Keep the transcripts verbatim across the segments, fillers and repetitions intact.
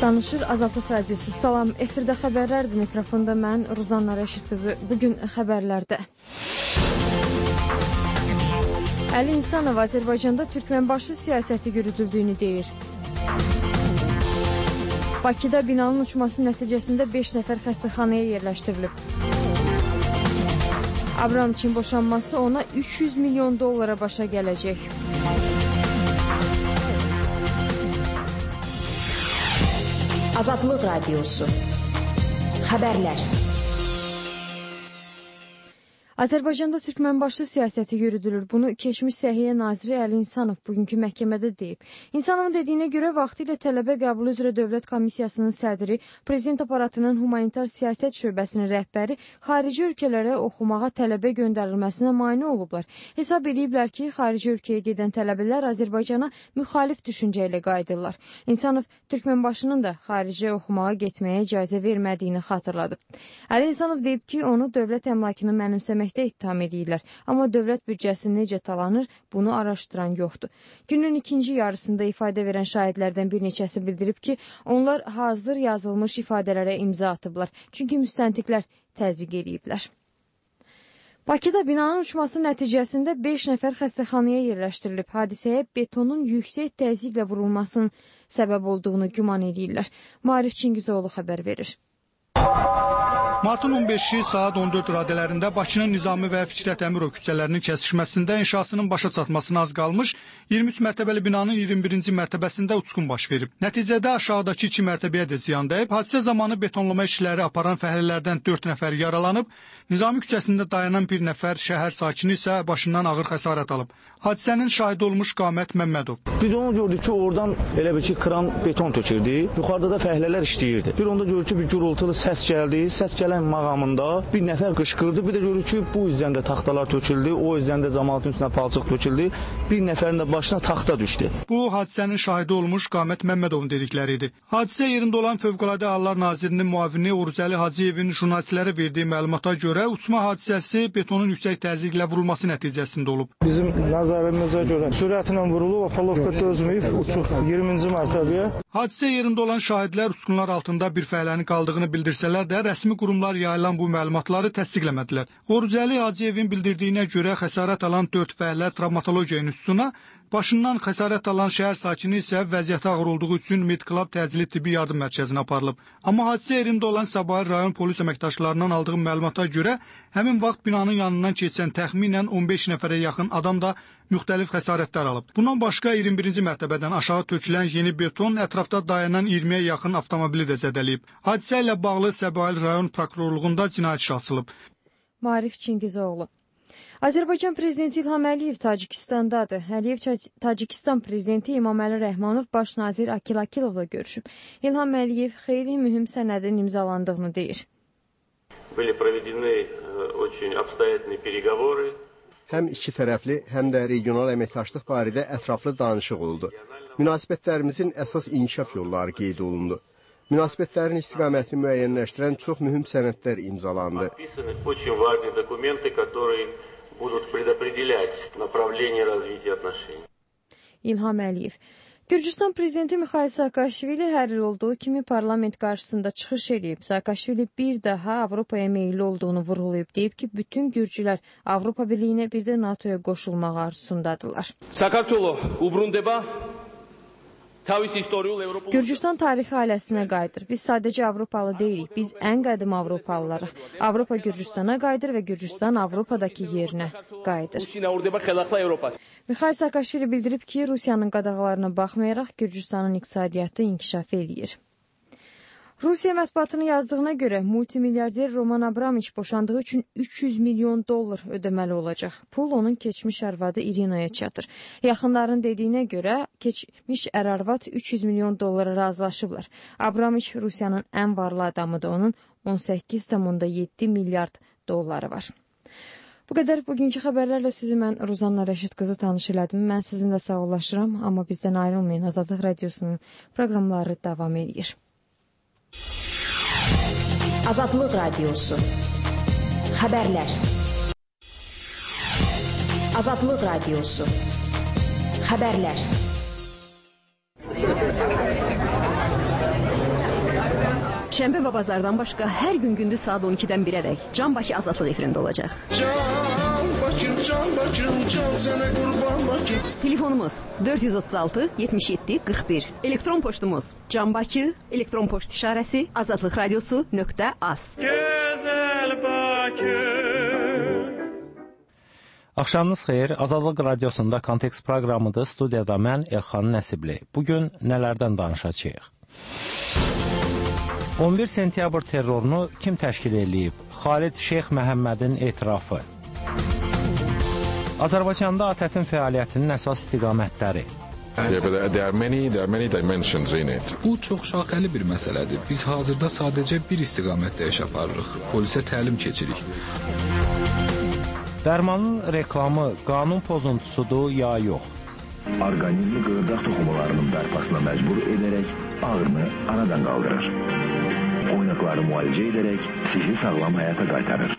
Danışır Azadlıq Radiosu. Salam, efirdə xəbərlərdir. Mikrofonda mən Ruzanna Rəşid qızı. Bugün xəbərlərdə. Əli İnsanov Azərbaycanda türkmənbaşı siyasəti yürüdüldüyünü deyir. Bakıda binanın uçması nəticəsində beş nəfər xəstəxanaya yerləşdirilib. Abramoviçin boşanması ona üç yüz milyon dollara başa gələcək. Azadlıq Radiosu. Xəbərlər. Azərbaycanda türkmənbaşı siyasəti yürüdülür. Bunu keçmiş Səhiyyə Naziri Əli İnsanov bugünkü məhkəmədə deyib. İnsanovun dediyinə görə vaxtilə tələbə qəbulu üzrə Dövlət Komissiyasının sədri, Prezident aparatının humanitar siyasət şöbəsinin rəhbəri xarici ölkələrə oxumağa tələbə göndərilməsinə mane olublar. Hesab ediblər ki, xarici ölkəyə gedən tələbələr Azərbaycana müxalif düşüncə ilə qayıdırlar. İnsanov türkmənbaşının da xaricə oxumağa getməyə icazə vermədiyini xatırladıb. Əli İnsanov deyib ki, onu dövlət əmlakını mənimsəmək ittiham edirlər. Amma dövlət büdcəsi necə talanır, bunu araşdıran yoxdur. Günün ikinci yarısında ifadə verən şahidlərdən bir neçəsi bildirib ki, onlar hazır yazılmış ifadələrə imza atıblar. Çünki müstəntiqlər təzyiq ediblər. Bakıda binanın uçması nəticəsində beş nəfər xəstəxanaya yerləşdirilib. Hadisəyə betonun yüksək təzyiqlə vurulmasının səbəb olduğunu güman edirlər. Maarif Çingizoğlu xəbər verir. Martın on beşi saat on dörd radələrində Bakının Nizami və Fikrət Əmirov küçələrinin kəsişməsində inşasının başa çatmasına az qalmış iyirmi üç mərtəbəli binanın iyirmi birinci mərtəbəsində uçqun baş verib. Nəticədə aşağıdakı iki mərtəbəyə də ziyan dəyib. Hadisə zamanı betonlama işləri aparan fəhlələrdən dörd nəfər yaralanıb. Nizami küçəsində dayanan bir nəfər şəhər sakini isə başından ağır xəsarət alıb. Hadisənin şahidi olmuş Qamət Məmmədov. Biz onu gördük ki, oradan elə bir ki, kran beton tökürdü. Yuxarıda da fəhlələr işləyirdi. Bir onda gördük ki, bir gürültülü səs gəldi. Səs gələn mağamında bir nəfər qışqırdı. Bir də görürük ki, bu üzdən də taxtalar töküldü. O üzdən də cəmaətin üstünə palçıq töküldü. Bir nəfərin də başına taxta düşdü. Bu hadisənin şahidi olmuş Qamət Məmmədovun dedikləri idi. Hadisə yerində olan Fövqəladə Hallar Nazirinin müavini Orucəli Hacıyevin jurnalistlərə verdiyi məlumata görə uçma hadisəsi betonun yüksək təzyiqlə vurulması nəticəsində olub. Bizim nəzərimizə görə sürətlə vurulub, apalovka dözməyib uçub iyirminci mərtəbəyə. Hadisə yerində olan şahidlər uçqunlar altında bir fəhlənin qaldığını bildirsələr də rəsmi qurumlar yayılan bu məlumatları təsdiqləmədilər. Orucəli Hacıyevin bildirdiyinə görə xəsarət alan dörd fəhlə travmatologiya institutuna, başından xəsarət alan şəhər sakini isə vəziyyəti ağır olduğu üçün Medclub təcili tibbi yardım mərkəzinə aparılıb. Amma hadisə yerində olan Səbail rayon polis əməkdaşlarından aldığım məlumata görə həmin vaxt binanın yanından keçən təxminən on beş nəfərə yaxın adam da müxtəlif xəsarətlər alıb. Bundan başqa iyirmi birinci mərtəbədən aşağı tökülən yeni beton ətrafda dayanan iyirmiyə yaxın avtomobili də zədələyib. Hadisə ilə bağlı Səbail rayon prokurorluğunda cinayət işi açılıb. Maarif Çingizoğlu. Azərbaycan prezidenti İlham Əliyev Tacikistandadır. Əliyev Tacikistan prezidenti İmaməli Rəhmanov baş nazir Akil Akilovla görüşüb. İlham Əliyev xeyli mühüm sənədin imzalandığını deyir. Həm iki tərəfli, həm də regional əməkdaşlıq barədə ətraflı danışıq oldu. Münasibətlərimizin əsas inkişaf yolları qeyd olundu. Münasibətlərin istiqamətini müəyyənləşdirən çox mühüm sənədlər imzalandı. İlham Əliyev. Gürcüstan prezidenti Mixail Saakashvili hər il olduğu kimi parlament qarşısında çıxış edib. Saakashvili bir daha Avropaya meyilli olduğunu vurğulayıb, deyib ki, bütün gürcülər Avropa Birliyinə bir də NATOya qoşulmaq arzusundadırlar. Gürcüstan tarixi ailəsinə qayıdır. Biz sadəcə Avropalı deyilik. Biz ən qədim Avropalılarıq. Avropa Gürcüstana qayıdır və Gürcüstan Avropadakı yerinə qayıdır. Mixail Saakashvili bildirib ki, Rusiyanın qadağalarına baxmayaraq Gürcüstanın iqtisadiyyatı inkişaf eləyir. Rusiya mətbuatının yazdığına görə multimilyarder Roman Abramoviç boşandığı üçün üç yüz milyon dollar ödəməli olacaq. Pul onun keçmiş arvadı İrinaya çatır. Yaxınların dediyinə görə keçmiş ər-arvad üç yüz milyon dollara razılaşıblar. Abramoviç Rusiyanın ən varlı adamıdır. Onun on səkkiz tam yeddi milyard dolları var. Bu qədər bugünkü xəbərlərlə sizi mən Ruzanna Rəşid qızı tanış elədim. Mən sizinlə sağollaşıram, amma bizdən ayrılmayın. Azadlıq Radiosunun proqramları davam edir. Azadlıq Radiosu. Xəbərlər. Azadlıq Radiosu. Xəbərlər. Şənbə və bazardan başqa hər gün gündüz saat on ikidən birədək Can Bakı Azadlıq efirində olacaq. Can Bakım, Can Bakım, can sənə qurban Bakım. Telefonumuz dörd yüz otuz altı yetmiş yeddi qırx bir. Elektron poçtumuz Can Bakı, elektron poçt işarəsi azadlıqradiosu nöqtə az. Gözəl Bakı. Axşamınız xeyir, Azadlıq Radiosunda Kontekst proqramıdır. Studiyada mən Elxan Nəsibli. Bugün nələrdən danışacağıq? on bir sentyabr terrorunu kim təşkil edib? Xalid Şeyx Məhəmmədin etirafı. Azərbaycanda ATƏT-in fəaliyyətinin əsas istiqamətləri. Bu çox şaxəli bir məsələdir. Biz hazırda sadəcə bir istiqamətdə iş aparırıq. Polisə təlim keçirik. Dərmanın reklamı qanun pozuntusudur ya yox? Orqanizmi qığırdaq toxumalarının bərpasına məcbur edərək ağrını aradan qaldırır. Oynaqları müalicə edərək sizi sağlam həyata qaytarır.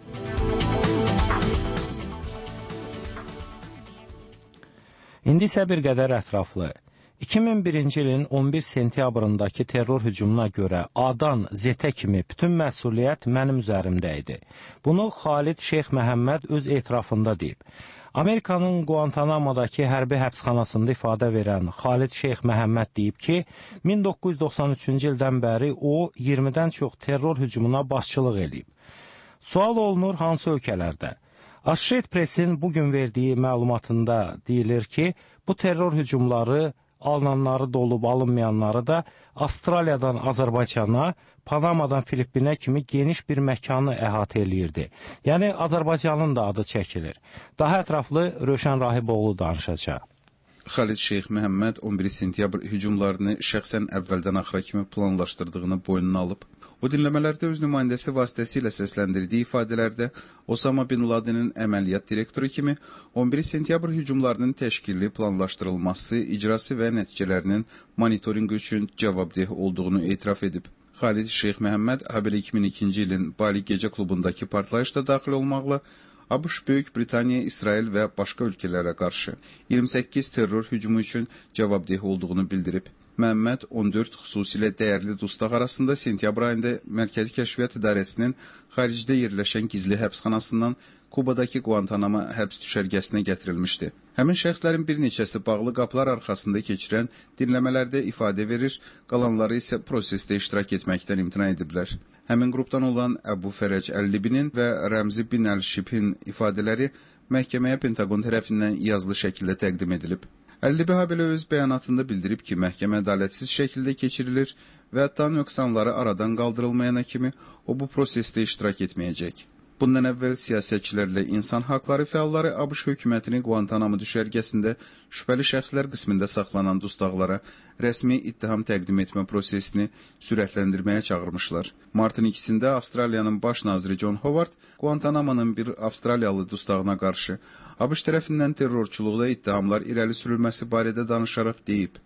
İndi isə bir qədər ətraflı. iki min birinci ilin on bir sentyabrındakı terror hücumuna görə A-dan Z-ə kimi bütün məsuliyyət mənim üzərimdə idi. Bunu Xalid Şeyx Məhəmməd öz etirafında deyib. Amerikanın Guantanamo-dakı hərbi həbsxanasında ifadə verən Xalid Şeyx Məhəmməd deyib ki, min doqquz yüz doxsan üçüncü ildən bəri o iyirmidən çox terror hücumuna başçılıq edib. Sual olunur hansı ölkələrdə? Associated Press-in bugün verdiyi məlumatında deyilir ki, bu terror hücumları alınanları da olub, alınmayanları da Avstraliyadan Azərbaycana, Panamadan Filippinə kimi geniş bir məkanı əhatə eləyirdi. Yəni, Azərbaycanın da adı çəkilir. Daha ətraflı Rövşən Rahiboğlu danışacaq. Xalid Şeyx Məhəmməd on bir sentyabr hücumlarını şəxsən əvvəldən axıra kimi planlaşdırdığını boynuna alıb. O dinləmələrdə öz nümayəndəsi vasitəsilə səsləndirdiyi ifadələrdə Osama Bin Ladenin əməliyyat direktoru kimi on bir sentyabr hücumlarının təşkili, planlaşdırılması, icrası və nəticələrinin monitorinqi üçün cavabdeh olduğunu etiraf edib. Xalid Şeyx Məhəmməd habelə iki min ikinci ilin Bali gecə klubundakı partlayışda daxil olmaqla ABŞ, Böyük Britaniya, İsrail və başqa ölkələrə qarşı iyirmi səkkiz terror hücumu üçün cavabdeh olduğunu bildirib. Məhəmməd on dörd xüsusilə dəyərli dustaq arasında sentyabr ayında Mərkəzi Kəşfiyyat İdarəsinin xaricdə yerləşən gizli həbsxanasından Kubadakı Guantanamo həbs düşərgəsinə gətirilmişdi. Həmin şəxslərin bir neçəsi bağlı qapılar arxasında keçirən dinləmələrdə ifadə verir, qalanları isə prosesdə iştirak etməkdən imtina ediblər. Həmin qrupdan olan Əbu Fərəc Əllibinin və Rəmzi Bin Əl-Şibhin ifadələri məhkəməyə Pentagon tərəfindən yazılı şəkildə təqdim edilib. Əllibi habelə öz bəyanatında bildirib ki, məhkəmə ədalətsiz şəkildə keçirilir və hətta nöqsanları aradan qaldırılmayana kimi o bu prosesdə iştirak etməyəcək. Bundan əvvəl siyasətçilərlə insan haqları fəalları ABŞ hökumətinin Guantanamo düşərgəsində şübhəli şəxslər qismində saxlanan dustaqlara rəsmi ittiham təqdim etmə prosesini sürətləndirməyə çağırmışlar. Martın ikisində Avstraliyanın baş naziri John Howard Guantanamo'nun bir Avstraliyalı dustağına qarşı ABŞ tərəfindən terrorçuluqda ittihamlar irəli sürülməsi barədə danışaraq deyib.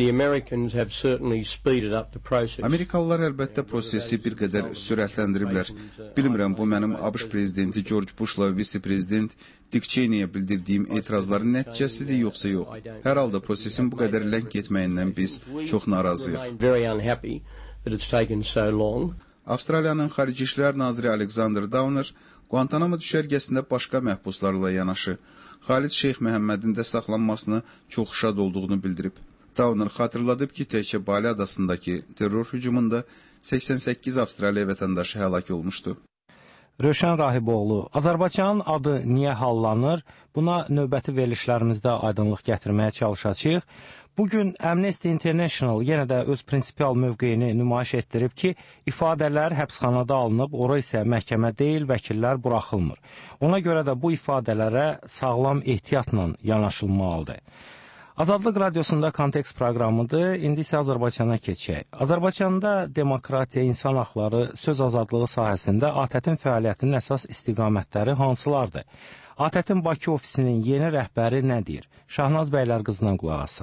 Amerikalılar əlbəttə prosesi bir qədər sürətləndiriblər. Bilmirəm, bu mənim ABŞ prezidenti George Bushla vitse-prezident Dick Cheney'ə bildirdiyim etirazların nəticəsidir, yoxsa yox. Hər halda prosesin bu qədər ləng getməyindən biz çox narazıyıq. Avstraliyanın Xarici İşlər Naziri Alexander Downer Guantanamo düşərgəsində başqa məhbuslarla yanaşı Xalid Şeyx Məhəmmədin də saxlanmasına çox şad olduğunu bildirib. Downer xatırladıb ki, təkcə Bali adasındakı terror hücumunda səksən səkkiz Avstraliya vətəndaşı həlak olmuşdu. Rövşən Rahiboğlu, Azərbaycanın adı niyə hallanır? Buna növbəti verilişlərimizdə aydınlıq gətirməyə çalışacağıq. Bugün Amnesty International yenə də öz prinsipial mövqeyini nümayiş etdirib ki, ifadələr həbsxanada alınıb, ora isə məhkəmə deyil, vəkillər buraxılmır. Ona görə də bu ifadələrə sağlam ehtiyatla yanaşılmalıdır. Azadlıq Radiosunda Kontekst proqramıdır. İndi isə Azərbaycana keçək. Azərbaycanda demokratiya, insan haqları, söz azadlığı sahəsində ATƏT-in fəaliyyətinin əsas istiqamətləri hansılardır? ATƏT-in Bakı ofisinin yeni rəhbəri nə deyir? Şahnaz Bəylər qızına qulaq asaq.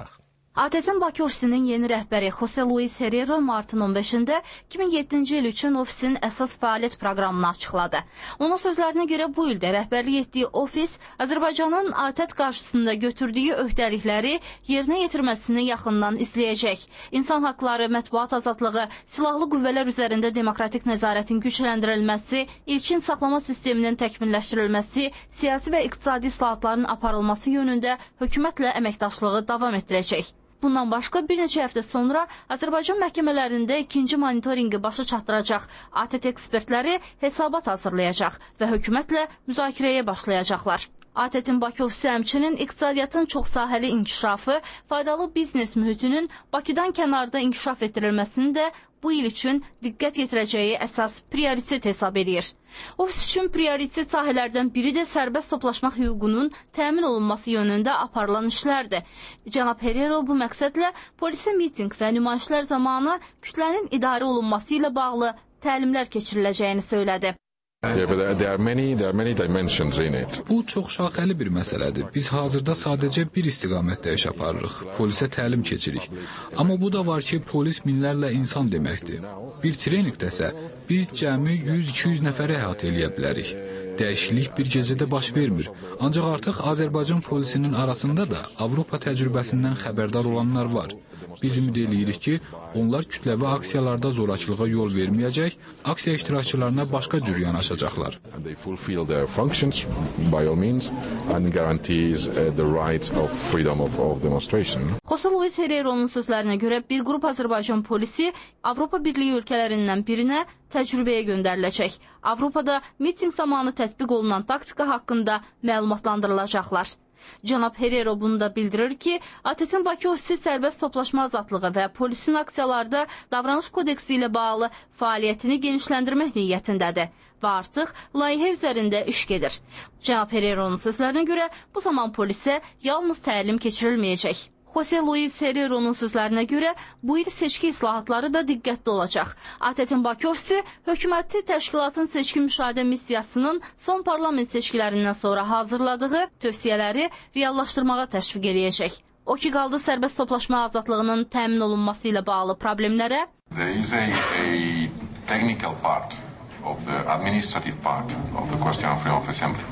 A T T-in Bakı ofisinin yeni rəhbəri Jose Luis Herrero martın on beşində iki min yeddinci il üçün ofisin əsas fəaliyyət proqramını açıqladı. Onun sözlərinə görə bu ildə rəhbərlik etdiyi ofis Azərbaycanın A T T qarşısında götürdüyü öhdəlikləri yerinə yetirməsini yaxından izləyəcək. İnsan haqları, mətbuat azadlığı, silahlı qüvvələr üzərində demokratik nəzarətin gücləndirilməsi, ilkin saxlama sisteminin təkmilləşdirilməsi, siyasi və iqtisadi islahatların aparılması yönündə hökumətlə əməkdaşlığı davam etdirəcək. Bundan başqa bir neçə həftə sonra Azərbaycan məhkəmələrində ikinci monitorinqi başa çatdıracaq. A T T ekspertləri hesabat hazırlayacaq və hökumətlə müzakirəyə başlayacaqlar. A T T-in Bakı ofisi həmçinin iqtisadiyyatın çoxsahəli inkişafı, faydalı biznes mühitinin Bakıdan kənarda inkişaf etdirilməsini də bu il üçün diqqət yetirəcəyi əsas prioritet hesab edir. Ofis üçün prioritet sahələrdən biri də sərbəst toplaşmaq hüququnun təmin olunması yönündə aparılan işlərdir. Cənab Herrero bu məqsədlə polisə mitinq və nümayişlər zamanı kütlənin idarə olunması ilə bağlı təlimlər keçiriləcəyini söylədi. Yeah, but there are many, there are many dimensions in it. Bu çox şaxəli bir məsələdir. Biz hazırda sadəcə bir istiqamətdə iş aparırıq. Polisə təlim keçirik. Amma bu da var ki, polis minlərlə insan deməkdir. Bir treninqdəsə biz cəmi yüz iki yüz nəfəri əhatə eləyə bilərik. Dəyişiklik bir gecədə baş vermir. Ancaq artıq Azərbaycan polisinin arasında da Avropa təcrübəsindən xəbərdar olanlar var. Biz ümid edirik ki, onlar kütləvi aksiyalarda zorakılığa yol verməyəcək, aksiya iştirakçılarına başqa cür yanaşacaqlar. They fulfill their functions by all means and guarantees the rights of freedom of, of demonstration. Jose Luis Herrero'nun sözlərinə görə bir qrup Azərbaycan polisi Avropa Birliyi ölkələrindən birinə təcrübəyə göndəriləcək. Avropada miting zamanı tətbiq olunan taktika haqqında məlumatlandırılacaqlar. Cənab Herrero bunu da bildirir ki, A T T-in Bakı ofisi sərbəst toplaşma azadlığı və polisin aksiyalarda davranış kodeksi ilə bağlı fəaliyyətini genişləndirmək niyyətindədir və artıq layihə üzərində iş gedir. Cənab Herrero'nun sözlərinə görə bu zaman polisə yalnız təlim keçirilməyəcək. Jose Luis Herrero'nun sözlərinə görə bu il seçki islahatları da diqqətli olacaq. A T T-in Bakı ofisi hökuməti təşkilatın seçki müşahidə missiyasının son parlament seçkilərindən sonra hazırladığı tövsiyələri reallaşdırmağa təşviq eləyəcək. O ki qaldı sərbəst toplaşma azadlığının təmin olunması ilə bağlı problemlərə. There is a, a technical part of the administrative part of the question of freedom of assembly.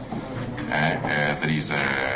Uh, uh, there is a,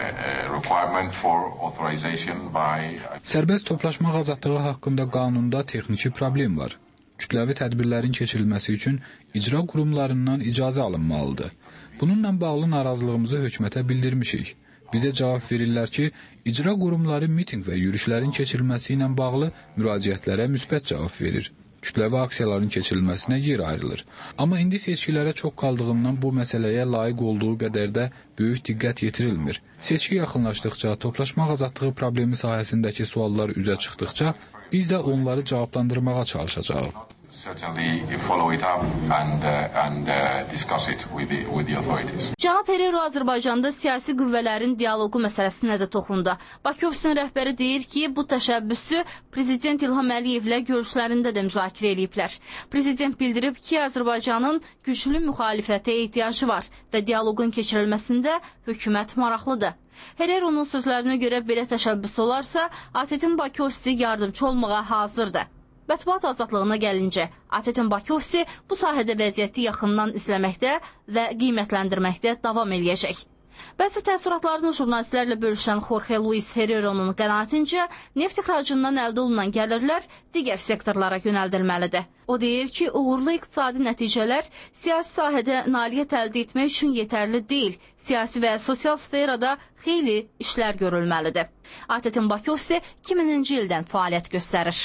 a requirement for authorization by... Sərbəst toplaşmaq azadlığı haqqında qanunda texniki problem var. Kütləvi tədbirlərin keçirilməsi üçün icra qurumlarından icazə alınmalıdır. Bununla bağlı narazılığımızı hökumətə bildirmişik. Bizə cavab verirlər ki, icra qurumları miting və yürüşlərin keçirilməsi ilə bağlı müraciətlərə müsbət cavab verir. Kütləvi aksiyaların keçirilməsinə yer ayrılır. Amma indi seçkilərə çox qaldığından bu məsələyə layiq olduğu qədər də böyük diqqət yetirilmir. Seçki yaxınlaşdıqca, toplaşmaq azadlığı problemi sahəsindəki suallar üzə çıxdıqca, biz də onları cavablandırmağa çalışacağıq. Certainly follow it up and, uh, and uh, discuss it with the, with the authorities. Cənab Herrero Azərbaycanda siyasi qüvvələrin dialoqu məsələsinə də toxundu. Bakı ofisinin rəhbəri deyir ki, bu təşəbbüsü Prezident İlham Əliyevlə görüşlərində də müzakirə ediblər. Prezident bildirib ki, Azərbaycanın güclü müxalifətə ehtiyacı var və dialoqun keçirilməsində hökumət maraqlıdır. Herrero'nun sözlərinə görə belə təşəbbüs olarsa, A T T-in Bakı ofisi yardımcı olmağa hazırdır. Mətbuat azadlığına gəlincə, A T T-in Bakı ofisi bu sahədə vəziyyəti yaxından izləməkdə və qiymətləndirməkdə davam eləyəcək. Bəzi təəssüratlarını jurnalistlərlə bölüşən Jorge Luis Herrero'nun qənaətincə, neft ixracından əldə olunan gəlirlər digər sektorlara yönəldilməlidir. O deyir ki, uğurlu iqtisadi nəticələr siyasi sahədə nailiyyət əldə etmək üçün yetərli deyil. Siyasi və sosial sferada xeyli işlər görülməlidir. A T T-in Bakı ofisi iki mininci ildən fəaliyyət göstərir.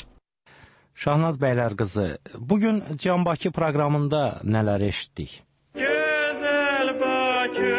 Şahnaz bəylər qızı, bugün Can Bakı proqramında nələr eşitdik? Gözəl Bakı.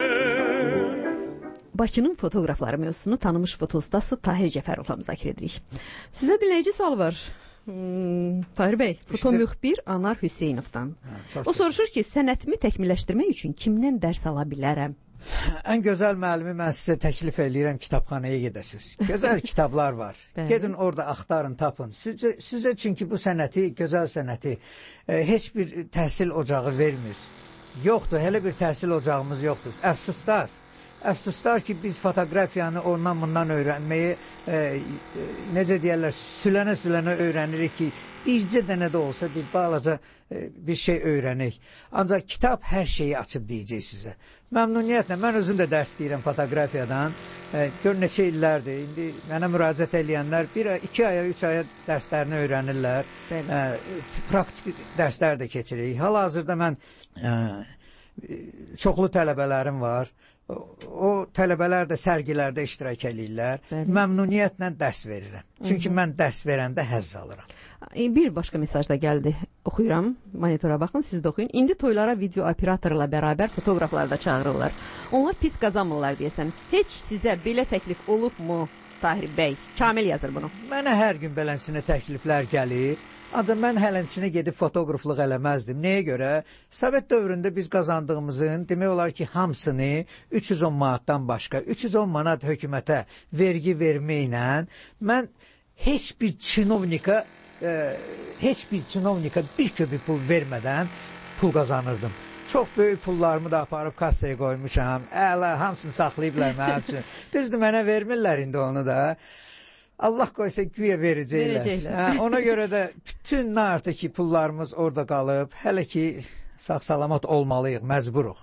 Bakının fotoqrafları mövzusunu tanınmış fotostası Tahir Cəfərovla müzakirə edirik. Sizə dinləyici sual var. Hmm, Tahir bəy, fotomüxbir Anar Hüseynovdan. O soruşur ki, sənətimi təkmilləşdirmək üçün kimdən dərs ala bilərəm? Ən gözəl müəllimi mən sizə təklif edirəm, kitabxanaya gedəsiniz. Gözəl kitablar var. Gedin orada axtarın, tapın. Sizə, sizə çünki bu sənəti, gözəl sənəti e, heç bir təhsil ocağı vermir. Yoxdur, hələ bir təhsil ocağımız yoxdur. Əfsuslar. əfsuslar ki, biz fotoqrafiyanı ondan bundan öyrənməyi e, e, necə deyərlər, sülənə-sülənə öyrənirik ki, bircə dənə də olsa bir balaca e, bir şey öyrənik. Ancaq kitab hər şeyi açıb deyəcək sizə. Məmnuniyyətlə, mən özüm də dərs deyirəm fotoqrafiyadan. E, gör neçə illərdir. İndi mənə müraciət edənlər bir, iki aya, üç aya dərslərini öyrənirlər. E, praktik dərslər də keçirik. Hal-hazırda mən e, çoxlu tələbələrim var. O, o tələbələr də sərgilərdə iştirak edirlər. Məmnuniyyətlə dərs verirəm. Çünki mən dərs verəndə həzz alıram. Bir başqa mesaj da gəldi. Oxuyuram. Monitora baxın, siz də oxuyun. İndi toylara video operatorla bərabər fotoqraflar da çağırırlar. Onlar pis qazanmırlar deyəsən. Heç sizə belə təklif olubmu Tahir bəy? Kamil yazır bunu. Mənə hər gün beləsinə təkliflər gəlir. Ancaq mən hələnçinə gedib fotoqraflıq eləməzdim. Nəyə görə? Sovet dövründə biz qazandığımızın demək olar ki, hamısını üç yüz on manatdan başqa, üç yüz on manat hökumətə vergi verməklə mən heç bir çinovnika e, heç bir çinovnika bir köpük pul vermədən pul qazanırdım. Çox böyük pullarımı da aparıb kassaya qoymuşam. Əla, hamısını saxlayıblar mənim üçün. Düzdür, mənə vermirlər indi onu da. Allah qoysa güya verəcəklər. verəcəklər. Hə, ona görə də bütün nə artıq ki pullarımız orada qalıb, hələ ki sağ-salamat olmalıyıq, məcburuq.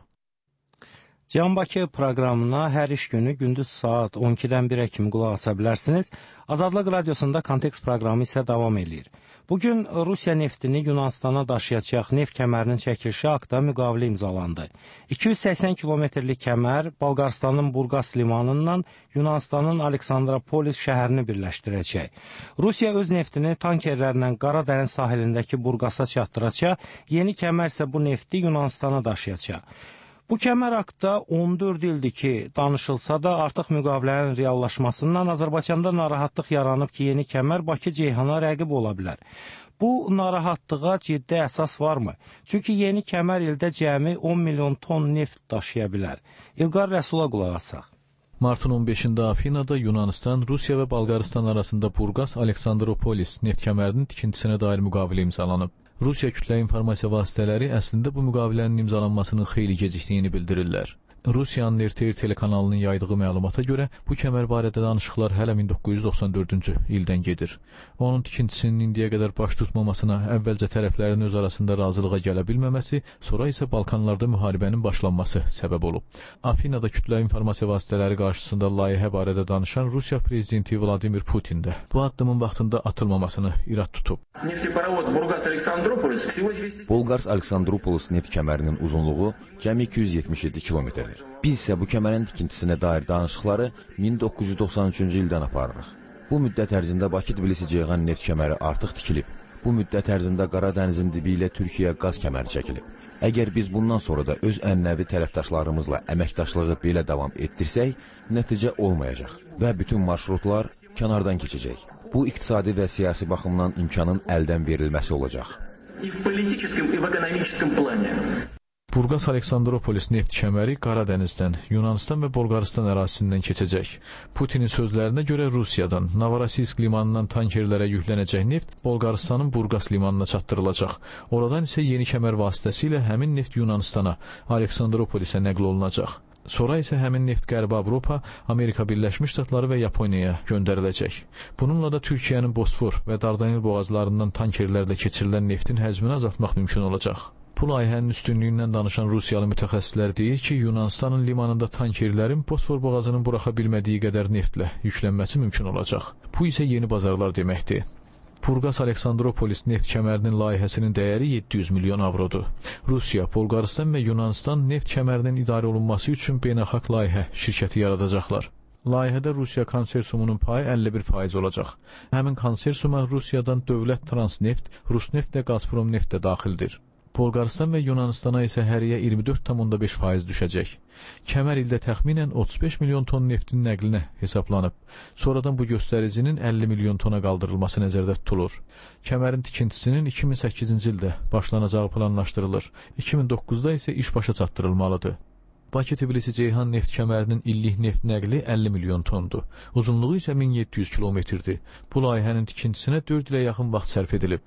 Can Bakı proqramına hər iş günü gündüz saat on ikidən birə kimi qulaq asa bilərsiniz. Azadlıq radiosunda Kontekst proqramı isə davam edir. Bugün Rusiya neftini Yunanistana daşıyacaq neft kəmərinin çəkilişi haqda müqavilə imzalandı. iki yüz səksən kilometrlik kəmər Bolqarıstanın Burqas limanından Yunanistanın Aleksandropolis şəhərini birləşdirəcək. Rusiya öz neftini tankerlərlə Qara dəniz sahilindəki Burqasa çatdıracaq, yeni kəmər isə bu nefti Yunanistana daşıyacaq. Bu kəmər haqda on dörd ildir ki, danışılsa da artıq müqavilənin reallaşmasından Azərbaycanda narahatlıq yaranıb ki, yeni kəmər Bakı-Ceyhana rəqib ola bilər. Bu narahatlığa ciddi əsas varmı? Çünki yeni kəmər ildə cəmi on milyon ton neft daşıya bilər. İlqar Rəsula qulaq asaq. Martın on beşində Afinada Yunanistan, Rusiya və Bolqarıstan arasında Burqas, Aleksandropolis neft kəmərinin tikintisinə dair müqavilə imzalanıb. Rusiya kütləvi informasiya vasitələri əslində bu müqavilənin imzalanmasının xeyli gecikdiyini bildirirlər. Rusiyanın R T R telekanalının yaydığı məlumata görə bu kəmər barədə danışıqlar hələ min doqquz yüz doxsan dördüncü ildən gedir. Onun tikintisinin indiyə qədər baş tutmamasına əvvəlcə tərəflərin öz arasında razılığa gələ bilməməsi, sonra isə Balkanlarda müharibənin başlanması səbəb olub. Afinada kütləvi informasiya vasitələri qarşısında layihə barədə danışan Rusiya prezidenti Vladimir Putin də bu addımın vaxtında atılmamasını irad tutub. Bolqars Aleksandropolis neft kəmərinin uzunluğu cəmi iki yüz yetmiş yeddi kilometrdir. Biz isə bu kəmərin tikintisinə dair danışıqları min doqquz yüz doxsan üçüncü ildən aparırıq. Bu müddət ərzində Bakı-Tbilisi-Ceyhan neft kəməri artıq tikilib. Bu müddət ərzində Qara dənizin dibi ilə Türkiyə qaz kəməri çəkilib. Əgər biz bundan sonra da öz ənənəvi tərəfdaşlarımızla əməkdaşlığı belə davam etdirsək, nəticə olmayacaq və bütün marşrutlar kənardan keçəcək. Bu iqtisadi və siyasi baxımdan imkanın əldən verilməsi olacaq. Burqas Aleksandropolis neft kəməri Qara dənizdən, Yunanistan və Bolqarıstan ərazisindən keçəcək. Putinin sözlərinə görə Rusiyadan, Novorossiysk limanından tankerlərə yüklənəcək neft Bolqarıstanın Burqas limanına çatdırılacaq. Oradan isə yeni kəmər vasitəsilə həmin neft Yunanistana, Aleksandropolisə nəql olunacaq. Sonra isə həmin neft Qərbi Avropa, Amerika Birləşmiş Ştatları və Yaponiyaya göndəriləcək. Bununla da Türkiyənin Bosfor və Dardanel boğazlarından tankerlərlə keçirilən neftin həcmini azaltmaq mümkün olacaq. Bu layihənin üstünlüyündən danışan Rusiyalı mütəxəssislər deyir ki, Yunanistanın limanında tankerlərin Bosfor boğazının buraxa bilmədiyi qədər neftlə yüklənməsi mümkün olacaq. Bu isə yeni bazarlar deməkdir. Burqas Aleksandropolis neft kəmərinin layihəsinin dəyəri yeddi yüz milyon avrodur. Rusiya, Bolqarıstan və Yunanistan neft kəmərinin idarə olunması üçün beynəlxalq layihə şirkəti yaradacaqlar. Layihədə Rusiya konsorsiumunun payı əlli bir faiz olacaq. Həmin konsorsiyuma Rusiyadan Dövlət Transneft, Rusneft və Gazprom neft də daxildir. Bolqarıstan və Yunanistana isə həriyə iyirmi dörd tam onda beş faiz düşəcək. Kəmər ildə təxminən otuz beş milyon ton neftin nəqlinə hesablanıb. Sonradan bu göstəricinin əlli milyon tona qaldırılması nəzərdə tutulur. Kəmərin tikintisinin iki min səkkizinci ildə başlanacağı planlaşdırılır. iki min doqquzda isə iş başa çatdırılmalıdır. Bakı-Tbilisi-Ceyhan neft kəmərinin illik neft nəqli əlli milyon tondur. Uzunluğu isə min yeddi yüz kilometrdir. Bu layihənin tikintisinə dörd ilə yaxın vaxt sərf edilib.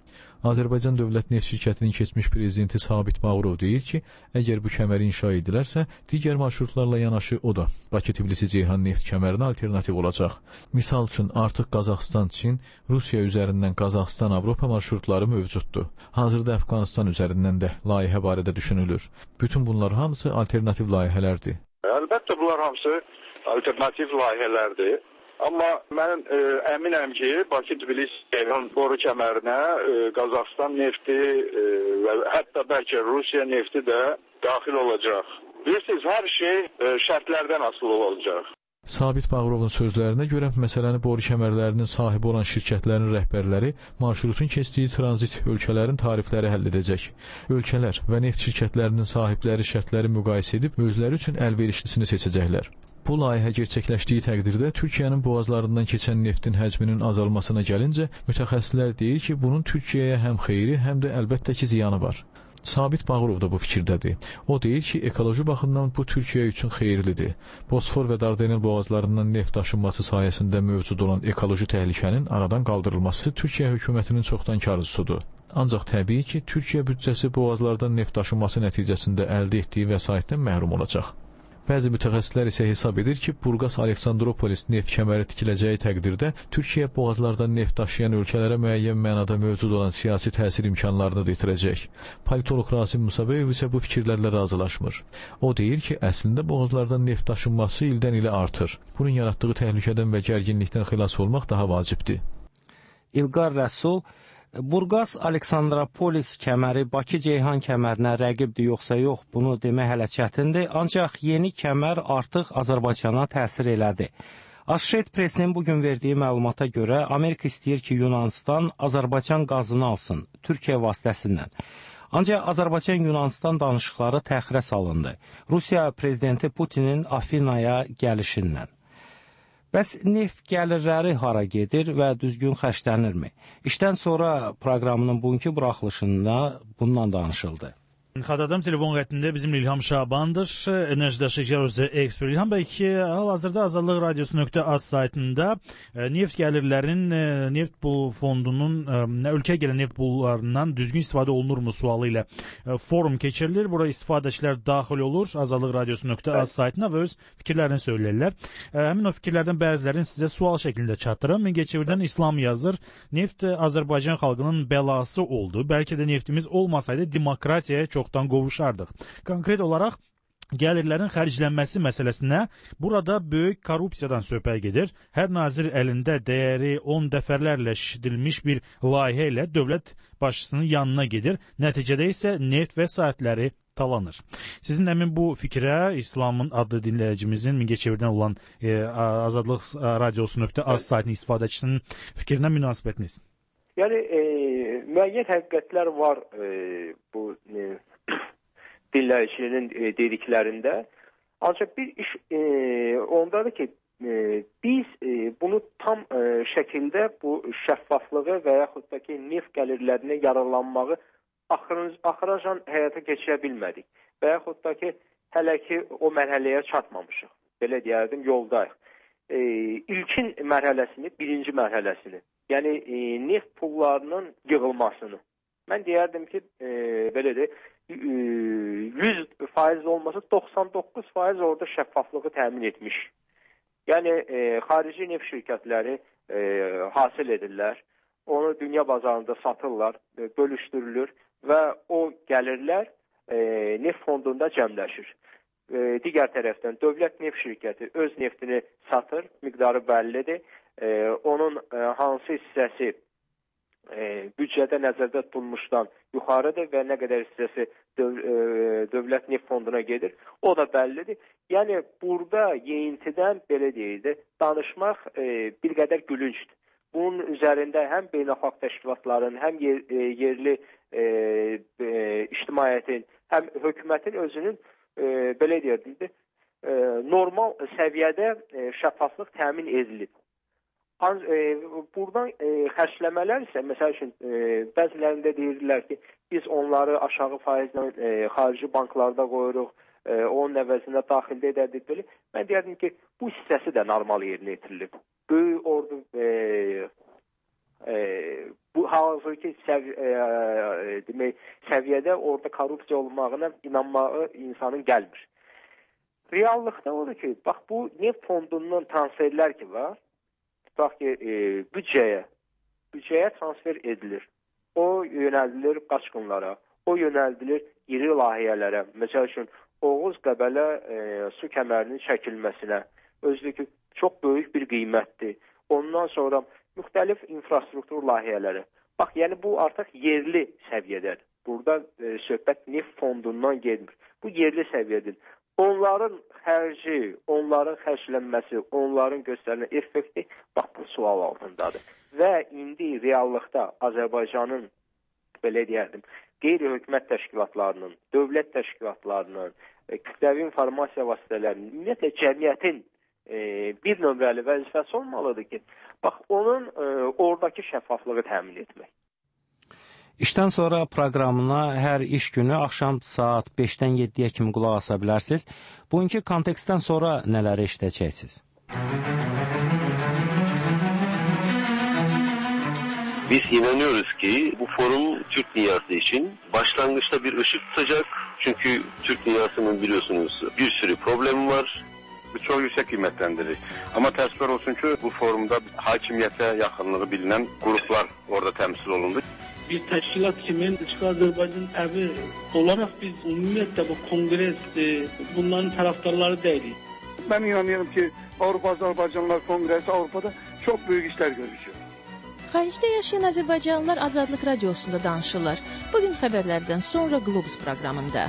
Azərbaycan Dövlət Neft Şirkətinin keçmiş prezidenti Sabit Bağırov deyir ki, əgər bu kəmər inşa edilərsə, digər marşrutlarla yanaşı o da Bakı-Tbilisi-Ceyhan neft kəmərinə alternativ olacaq. Misal üçün, artıq Qazaxstan, Çin, Rusiya üzərindən Qazaxstan-Avropa marşrutları mövcuddur. Hazırda Əfqanistan üzərindən də layihə barədə düşünülür. Bütün bunlar hamısı alternativ layihələrdir. Əlbəttə, bunlar hamısı alternativ layihələrdir. Amma mən e, əminəm ki, Bakı-Tbilisi-Ceyhan boru kəmərinə e, Qazaxstan nefti e, və hətta bəlkə Rusiya nefti də daxil olacaq. Bilirsiniz, hər şey e, şərtlərdən asılı olacaq. Sabit Bağırovun sözlərinə görə məsələni boru kəmərlərinin sahibi olan şirkətlərin rəhbərləri marşrutun keçdiyi tranzit ölkələrin tarifləri həll edəcək. Ölkələr və neft şirkətlərinin sahibləri şərtləri müqayisə edib özləri üçün əlverişlisini seçəcəklər. Bu layihə gerçəkləşdiyi təqdirdə Türkiyənin boğazlarından keçən neftin həcminin azalmasına gəlincə, mütəxəssislər deyir ki, bunun Türkiyəyə həm xeyri, həm də əlbəttə ki, ziyanı var. Sabit Bağırov da bu fikirdədir. O deyir ki, ekoloji baxımdan bu Türkiyə üçün xeyirlidir. Bosfor və Dardanel boğazlarından neft daşınması sayəsində mövcud olan ekoloji təhlükənin aradan qaldırılması Türkiyə hökumətinin çoxdankı arzusudur. Ancaq təbii ki, Türkiyə büdcəsi boğazlardan neft daşınması nəticəsində əldə etdiyi vəsaitdən məhrum olacaq. Bəzi mütəxəssislər isə hesab edir ki, Burqas-Aleksandropolis neft kəməri tikiləcəyi təqdirdə Türkiyə boğazlardan neft daşıyan ölkələrə müəyyən mənada mövcud olan siyasi təsir imkanlarını da itirəcək. Politolog Rasim Musabeyev isə bu fikirlərlə razılaşmır. O deyir ki, əslində boğazlardan neft daşınması ildən ilə artır. Bunun yaratdığı təhlükədən və gərginlikdən xilas olmaq daha vacibdir. İlqar Rəsul, Burqas-Aleksandropolis kəməri Bakı-Ceyhan kəmərinə rəqibdir yoxsa yox, bunu demək hələ çətindir, ancaq yeni kəmər artıq Azərbaycana təsir elədi. Associated Press-in bugün verdiyi məlumata görə Amerika istəyir ki, Yunanistan Azərbaycan qazını alsın, Türkiyə vasitəsindən. Ancaq Azərbaycan-Yunanistan danışıqları təxirə salındı. Rusiya prezidenti Putinin Afinaya gəlişindən. Bəs neft gəlirləri hara gedir və düzgün xərclənirmi? İşdən sonra proqramının bugünkü buraxılışında bundan danışıldı. Xatadam telefon xəttində bizim İlham Şabandır, enerji daşıyıcı ekspert. İlham bəy ki, hal-hazırda Azadlıq Radiosu nöqtə az saytında neft gəlirlərinin, neft bul fondunun, ölkəyə gələn neft bullarından düzgün istifadə olunurmu sualı ilə forum keçirilir. Burada istifadəçilər daxil olur Azadlıq Radiosu nöqtə az saytına və öz fikirlərini söyləyirlər. Həmin o fikirlərdən bəzilərini sizə sual şəklində çatdırım. Mingəçevirdən İslam yazır, neft Azərbaycan xalqının bəlası oldu. Bəlkə də neftimiz olmasaydı demokratiyaya çox çoxdan qovuşardıq. Konkret olaraq gəlirlərin xərclənməsi məsələsinə burada böyük korrupsiyadan söhbət gedir. Hər nazir əlində dəyəri on dəfələrlə şişidilmiş bir layihə ilə dövlət başçısının yanına gedir. Nəticədə isə neft vəsaitləri talanır. Sizin həmin bu fikrə İslamın adlı dinləyicimizin Mingəçevirdən olan e, Azadlıq Radiosu nöqtə az saytının istifadəçisinin fikrinə münasibətiniz? Yəni, e, müəyyən həqiqətlər var e, bu e, dinləyicinin e, dediklərində. Ancaq bir iş e, ondadır ki, e, biz e, bunu tam e, şəkildə bu şəffaflığı və yaxud da ki, neft gəlirlərinə yararlanmağı axıracan həyata keçirə bilmədik. Və yaxud da ki, hələ ki, o mərhələyə çatmamışıq. Belə deyərdim, yoldayıq. E, ilkin mərhələsini, birinci mərhələsini, yəni e, neft pullarının yığılmasını. Mən deyərdim ki, e, belə de, e, yüz faiz olmasa doxsan doqquz faiz orada şəffaflığı təmin etmiş. Yəni, e, xarici neft şirkətləri e, hasil edirlər, onu dünya bazarında satırlar, e, bölüşdürülür və o gəlirlər e, neft fondunda cəmləşir. E, digər tərəfdən dövlət neft şirkəti öz neftini satır, miqdarı bəllidir. E, onun e, hansı hissəsi e, büdcədə nəzərdə tutulmuşdan yuxarıdır və nə qədər hissəsi döv e, dövlət neft fonduna gedir, o da bəllidir. Yəni, burada yeyintidən, belə deyildi, danışmaq e, bir qədər gülüncdür. Bunun üzərində həm beynəlxalq təşkilatların, həm yer, e, yerli e, e, ictimaiyyətin, həm hökumətin özünün e, belə deyirdim, e, normal səviyyədə e, şəffaflıq təmin edilir. E, buradan e, xərcləmələr isə, məsəl üçün, e, bəzilərində deyirlər ki, biz onları aşağı faizlə e, xarici banklarda qoyuruq, e, onun əvəzində daxildə edərdik belə. Mən deyərdim ki, bu hissəsi də normal yerinə yetirilib. Böyük ordu e, E, bu hazırki səv e, demək, səviyyədə orada korrupsiya olmağına inanmağı insanın gəlmir. Reallıqda odur ki, bax bu neft fondundan transferlər ki var, bax ki e, büdcəyə, büdcəyə transfer edilir. O yönəldilir qaçqınlara, o yönəldilir iri layihələrə. Məsəl üçün, Oğuz Qəbələ e, su kəmərinin çəkilməsinə, özlükü çox böyük bir qiymətdir. Ondan sonra müxtəlif infrastruktur layihələri. Bax, yəni bu artıq yerli səviyyədədir. Burada e, söhbət neft fondundan gedmir. Bu yerli səviyyədir. Onların xərci, onların xərclənməsi, onların göstərilən effekti bax bu sual altındadır. Və indi reallıqda Azərbaycanın, belə deyərdim, qeyri-hökumət təşkilatlarının, dövlət təşkilatlarının, e, kütləvi informasiya vasitələrinin, ümumiyyətlə cəmiyyətin e, bir nömrəli vəzifəsi olmalıdır ki, bax onun e, oradakı şəffaflığı təmin etmək. İşdən sonra proqramına hər iş günü axşam saat beşdən yeddiyə kimi qulaq asa bilərsiniz. Bugünkü kontekstdən sonra nələri eşidəcəksiniz? Biz inanıyoruz ki bu forum Türk dünyası için başlangıçta bir ışık tutacak. Çünkü Türk dünyasının biliyorsunuz bir sürü problemi var. Bu çok yüksek kıymetlendirir. Ama təəssüflər olsun ki bu forumda hakimiyyətə yaxınlığı bilinen gruplar orada temsil olundu. Bir təşkilat kimi Azərbaycan əvi olaraq biz ümumiyyətlə bu kongres bunların taraftarları deyilik. Ben inanıyorum ki Avrupa Azerbaycanlılar Kongresi Avrupa'da çok büyük işler görüyor. Xaricdə yaşayan Azərbaycanlılar Azadlıq Radiosunda danışırlar. Bugün xəbərlərdən sonra Globus proqramında.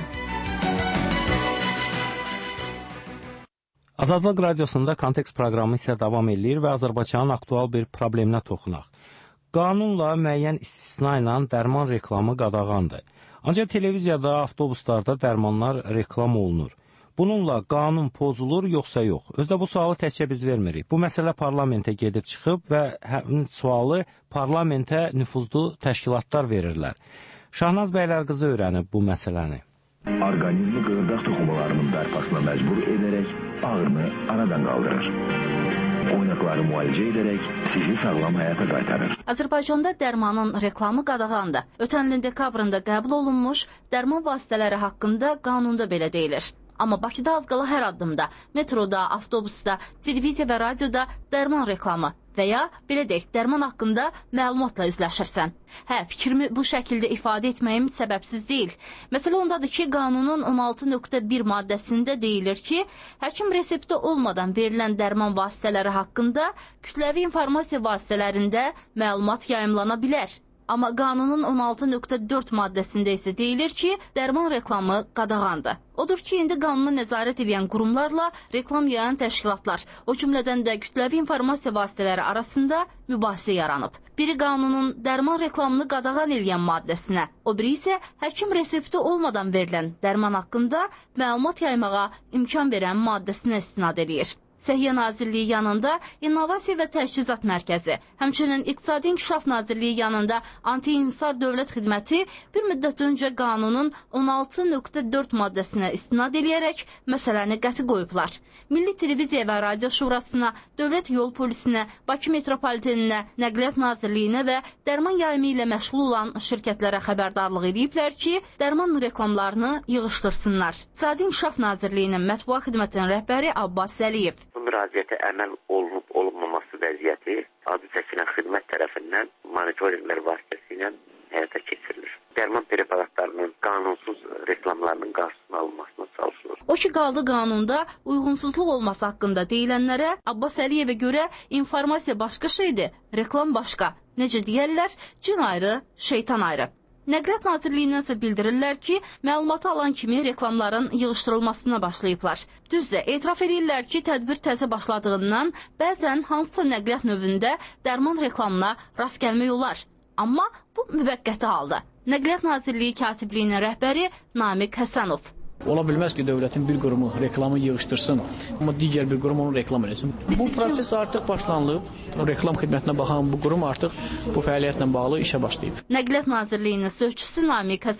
Azadlıq Radiosunda Kontekst proqramı isə davam edir və Azərbaycanın aktual bir probleminə toxunaq. Qanunla müəyyən istisna ilə dərman reklamı qadağandır. Ancaq televiziyada, avtobuslarda dərmanlar reklam olunur. Bununla qanun pozulur, yoxsa yox? Özdə bu sualı təkcə biz vermirik. Bu məsələ parlamentə gedib çıxıb və həmin sualı parlamentə nüfuzlu təşkilatlar verirlər. Şahnaz Bəylərqızı öyrənib bu məsələni. Orqanizmi qığırdaq toxumalarının bərpasına məcbur edərək ağrını aradan qaldırır. Oynaqları müalicə edərək sizi sağlam həyata qaytarır. Azərbaycanda dərmanın reklamı qadağandır. Ötən ilin dekabrında qəbul olunmuş dərman vasitələri haqqında qanunda belə deyilir. Amma Bakıda az qala hər addımda, metroda, avtobusda, televiziya və radioda dərman reklamı və ya, belə deyək, dərman haqqında məlumatla üzləşirsən. Hə, fikrimi bu şəkildə ifadə etməyim səbəbsiz deyil. Məsələ ondadır ki, qanunun on altı nöqtə bir maddəsində deyilir ki, həkim resepti olmadan verilən dərman vasitələri haqqında kütləvi informasiya vasitələrində məlumat yayımlana bilər. Amma qanunun on altı nöqtə dörd maddəsində isə deyilir ki, dərman reklamı qadağandır. Odur ki, indi qanunu nəzarət edən qurumlarla reklam yayan təşkilatlar, o cümlədən də kütləvi informasiya vasitələri arasında mübahisə yaranıb. Biri qanunun dərman reklamını qadağan edən maddəsinə, o biri isə həkim resepti olmadan verilən dərman haqqında məlumat yaymağa imkan verən maddəsinə istinad edir. Səhiyyə Nazirliyi yanında İnnovasiya və Təchizat Mərkəzi, həmçinin İqtisadi İnkişaf Nazirliyi yanında Anti-İnsar Dövlət Xidməti bir müddət öncə qanunun on altı nöqtə dörd maddəsinə istinad edərək məsələni qəti qoyublar. Milli Televiziya və Radio Şurasına, Dövlət Yol Polisinə, Bakı Metropoliteninə, Nəqliyyat Nazirliyinə və dərman yayımı ilə məşğul olan şirkətlərə xəbərdarlıq ediblər ki, dərman reklamlarını yığışdırsınlar. İqtisadi İnkişaf Nazirliyinin Mətbuat Xidmətinin rəhbəri Abbas Əliyev. Bu müraciətə əməl olunub-olunmaması vəziyyəti adı çəkilən xidmət tərəfindən monitorinqlər vasitəsilə həyata keçirilir. Dərman preparatlarının qanunsuz reklamlarının qarşısının alınmasına çalışılır. O ki, qaldı qanunda uyğunsuzluq olması haqqında deyilənlərə Abbas Əliyevə görə informasiya başqa şeydir, reklam başqa. Necə deyərlər, cin ayrı, şeytan ayrı. Nəqliyyat Nazirliyindən isə bildirirlər ki, məlumatı alan kimi reklamların yığışdırılmasına başlayıblar. Düzdür, etiraf edirlər ki, tədbir təzə başladığından bəzən hansısa nəqliyyat növündə dərman reklamına rast gəlmək olar. Amma bu müvəqqəti haldır. Nəqliyyat Nazirliyi katibliyinin rəhbəri Namiq Həsənov. Ola bilməz ki, dövlətin bir qurumu reklamı yığışdırsın, amma digər bir qurum onu reklam eləsin. Bu proses artıq başlanılıb. Reklam xidmətinə baxan bu qurum artıq bu fəaliyyətlə bağlı işə başlayıb. Nəqliyyat Nazirliyinin sözçüsü Namiq Həsənov.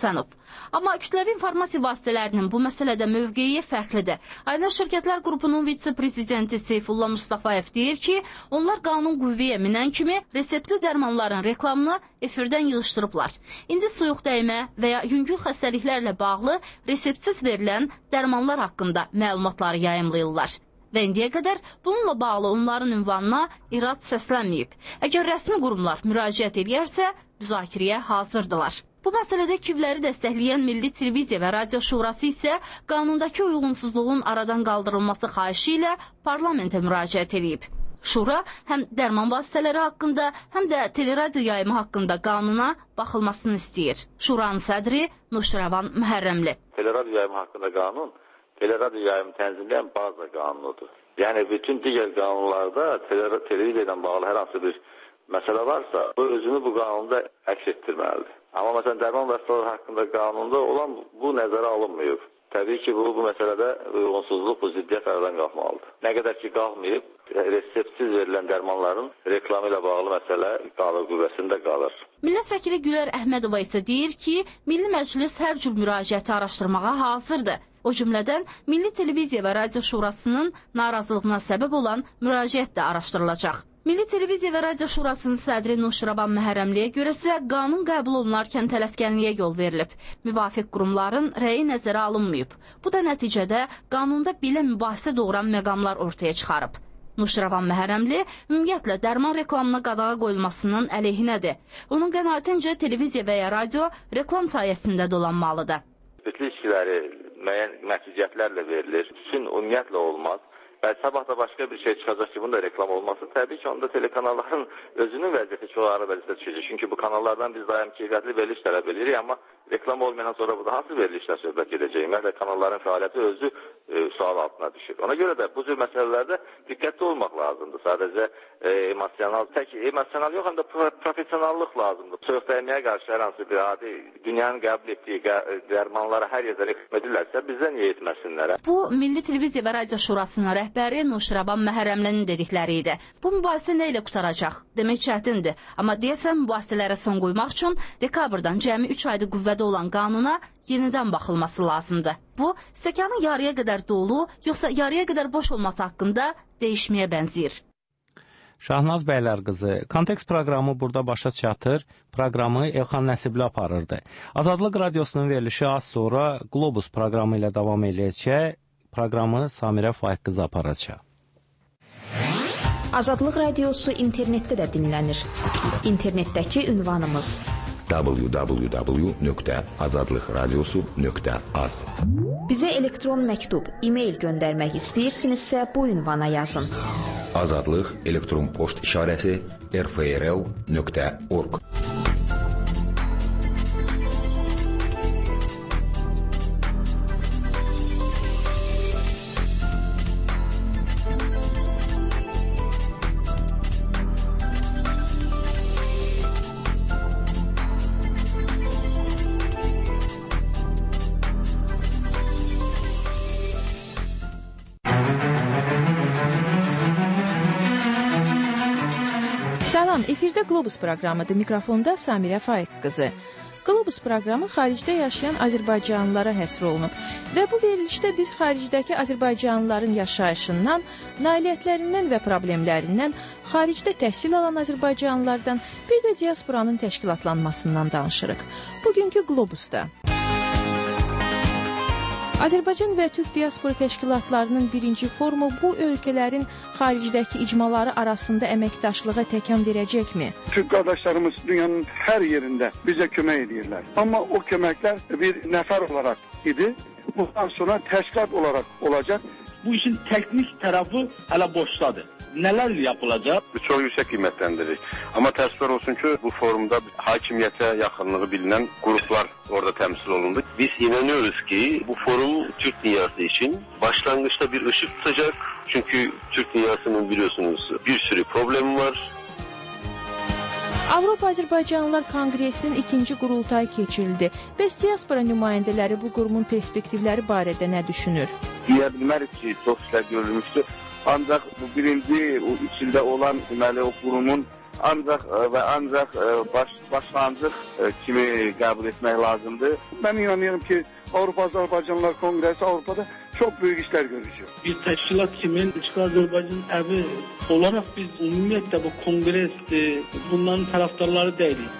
Amma kütləvi informasiya vasitələrinin bu məsələdə mövqeyi fərqlidir. Aydın Şirkətlər Qrupunun vitse-prezidenti Seyfullah Mustafayev deyir ki, onlar qanun qüvvəyə minən kimi reseptli dərmanların reklamını efirdən yığışdırıblar. İndi soyuq dəymə və ya yüngül xəstəliklərlə bağlı reseptsiz verilən dərmanlar haqqında məlumatları yayımlayırlar. Və indiyə qədər bununla bağlı onların ünvanına irad səslənməyib. Əgər rəsmi qurumlar müraciət edərsə, müzakirəyə hazırdılar. Bu məsələdə Kivləri dəstəkləyən Milli Televiziya və Radio Şurası isə qanundakı uyğunsuzluğun aradan qaldırılması xahişi ilə parlamentə müraciət edib. Şura həm dərman vasitələri haqqında, həm də teleradio yayımı haqqında qanuna baxılmasını istəyir. Şuranın sədri Nuşravan Məhərrəmli. Teleradio yayımı haqqında qanun teleradio yayımı tənzimləyən baza qanunudur. Yəni bütün digər qanunlarda televiziyadan bağlı hər hansı bir məsələ varsa, o özünü bu qanunda əks etdirməlidir. Amma məsələn dərman vasitələri haqqında qanunda olan bu nəzərə alınmayıb. Təbii ki, bu, bu məsələdə uyğunsuzluq, bu ziddiyyət aradan qalxmalıdır. Nə qədər ki qalxmayıb, reseptsiz verilən dərmanların reklamı ilə bağlı məsələ qanun qüvvəsində qalır. Millət vəkili Gülər Əhmədova isə deyir ki, Milli Məclis hər cür müraciəti araşdırmağa hazırdır. O cümlədən Milli Televiziya və Radio Şurasının narazılığına səbəb olan müraciət də araşdırılacaq. Milli Televiziya və Radio Şurasının sədri Nuşravan Məhərrəmliyə görə isə qanun qəbul olunarkən tələskənliyə yol verilib. Müvafiq qurumların rəyi nəzərə alınmayıb. Bu da nəticədə qanunda belə mübahisə doğuran məqamlar ortaya çıxarıb. Nuşravan Məhərrəmli ümumiyyətlə dərman reklamına qadağa qoyulmasının əleyhinədir. Onun qənaətincə televiziya və ya radio reklam sayəsində dolanmalıdır. Bütün ilişkiləri müəyyən məhdudiyyətlərlə verilir. Bütün ümumiyyətlə olmaz. Bəlkə sabah da başqa bir şey çıxacaq ki, bunun da reklam olması. Təbii ki, onda telekanalların özünün vəziyyəti çox ağır vəziyyətə düşəcək. Çünki bu kanallardan biz daim keyfiyyətli veriliş tələb edirik, amma reklam olmayan sonra burada hansı verilişlər söhbət edəcək? Ümumiyyətlə kanalların fəaliyyəti özü e, sual altına düşür. Ona görə də bu cür məsələlərdə diqqətli olmaq lazımdır. Sadəcə e, emosional, tək emosional yox, həm də professionallıq lazımdır. Soyuq dəyməyə qarşı hər hansı bir adi dünyanın qəbul etdiyi dərmanlara hər yerdə reklam edirlərsə, bizdən niyə etməsinlər? Bu, Milli Televiziya və Radio Şurasının rəhbəri Nuşravan Məhərrəmlinin dedikləri idi. Bu mübahisə nə ilə qutaracaq? Demək çətindir. Amma deyəsən mübahisələrə son qoymaq üçün dekabrdan cəmi üç ayda qüvvədə olan qanuna yenidən baxılması lazımdır. Bu, stəkanın yarıya qədər dolu, yoxsa yarıya qədər boş olması haqqında dəyişməyə bənzəyir. Şahnaz bəylər qızı, Kontekst proqramı burada başa çatır. Proqramı Elxan Nəsibli aparırdı. Azadlıq Radiosunun verilişi az sonra Globus proqramı ilə davam edəcək. Proqramı Samirə Faiq qızı aparacaq. Azadlıq Radiosu internetdə də dinlənir. İnternetdəki ünvanımız w w w nöqtə azadlıq radiosu nöqtə az. Bizə elektron məktub, e-mail göndərmək istəyirsinizsə bu ünvana yazın. Azadlıq elektron poçt işarəsi r f r l nöqtə org. Salam, efirdə Globus proqramıdır. Mikrofonda Samirə Faiq qızı. Globus proqramı xaricdə yaşayan Azərbaycanlılara həsr olunub və bu verilişdə biz xaricdəki Azərbaycanlıların yaşayışından, nailiyyətlərindən və problemlərindən, xaricdə təhsil alan Azərbaycanlılardan, bir də diasporanın təşkilatlanmasından danışırıq. Bugünkü Globusda Azərbaycan və Türk diaspora təşkilatlarının birinci forumu bu ölkələrin xaricdəki icmaları arasında əməkdaşlığa təkan verəcəkmi? Türk qardaşlarımız dünyanın hər yerində bizə kömək edirlər. Amma o köməklər bir nəfər olaraq idi. Bundan sonra təşkilat olaraq olacaq. Bu işin teknik tarafı hala boştadır. Neler yapılacak? Bu çox yüksək qiymətləndiririk. Amma təəssüflər olsun ki, bu forumda hakimiyyətə yaxınlığı bilinən qruplar orada təmsil olundu. Biz inanıyoruz ki bu forum Türk dünyası için başlangıçta bir ışık tutacak. Çünkü Türk dünyasının biliyorsunuz bir sürü problemi var. Avropa Azərbaycanlılar Konqresinin ikinci qurultayı keçirildi. Bəs diaspora nümayəndələri bu qurumun perspektivləri barədə nə düşünür? Deyə bilmərik ki, çox işlər görülmüşdü. Ancaq bu birinci o içində olan deməli o qurumun ancaq və ancaq baş, başlanğıc kimi qəbul etmək lazımdır. Ben inanıyorum ki Avrupa Azerbaycanlılar Kongresi Avrupa'da çok büyük işler görüyor. Bir təşkilat kimi İşğal Azərbaycanın evi olarak biz ümumiyyətlə bu kongresdir, bunların taraftarları deyilik.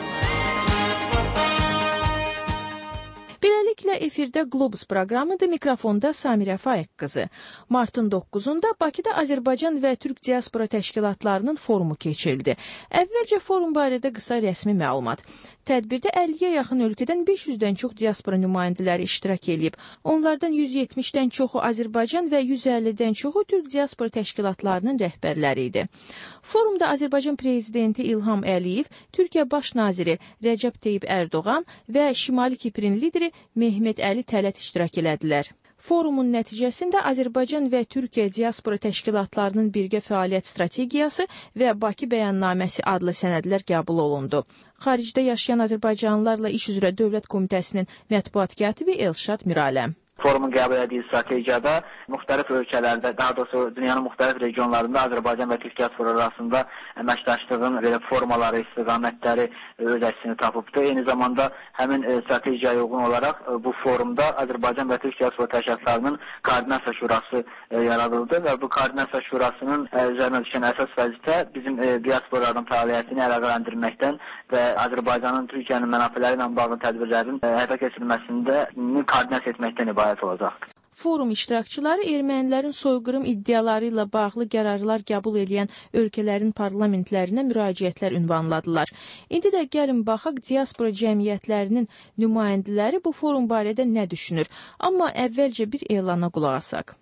Beləliklə, efirdə Globus proqramıdır, mikrofonda Samirə Faiq qızı. Martın doqquzunda Bakıda Azərbaycan və Türk diaspora təşkilatlarının forumu keçirildi. Əvvəlcə forum barədə qısa rəsmi məlumat. Tədbirdə əlliyə yaxın ölkədən beş yüzdən çox diaspora nümayəndələri iştirak edib. Onlardan yüz yetmişdən çoxu Azərbaycan və yüz əllidən çoxu Türk diaspora təşkilatlarının rəhbərləri idi. Forumda Azərbaycan prezidenti İlham Əliyev, Türkiyə baş naziri Rəcəb Tayyip Ərdoğan və Şimali Kiprin lideri Mehmet Əli Tələt iştirak elədilər. Forumun nəticəsində Azərbaycan və Türkiyə diaspora təşkilatlarının birgə fəaliyyət strategiyası və Bakı bəyannaməsi adlı sənədlər qəbul olundu. Xaricdə yaşayan Azərbaycanlılarla İş üzrə Dövlət Komitəsinin mətbuat katibi Elşad Miraləm. Forumun qəbul etdiyi strategiyada müxtəlif ölkələrdə, daha doğrusu dünyanın müxtəlif regionlarında Azərbaycan və Türk diaspora arasında əməkdaşlığın belə formaları, istiqamətləri öz əksini tapıbdır. Eyni zamanda həmin stratejiyaya uyğun olaraq bu forumda Azərbaycan və Türk diaspora təşkilatlarının koordinasiya şurası yaradıldı və bu koordinasiya şurasının üzərinə düşən əsas vəzifə bizim diasporanın fəaliyyətini əlaqələndirməkdən və Azərbaycanın Türkiyənin mənafeləri ilə bağlı tədbirlərin həyata keçirilməsində koordinasiya etməkdən ibarət olacaq. Forum iştirakçıları ermənilərin soyqırım iddiaları ilə bağlı qərarlar qəbul edən ölkələrin parlamentlərinə müraciətlər ünvanladılar. İndi də gəlin baxaq diaspora cəmiyyətlərinin nümayəndələri bu forum barədə nə düşünür? Amma əvvəlcə bir elana qulaq asaq.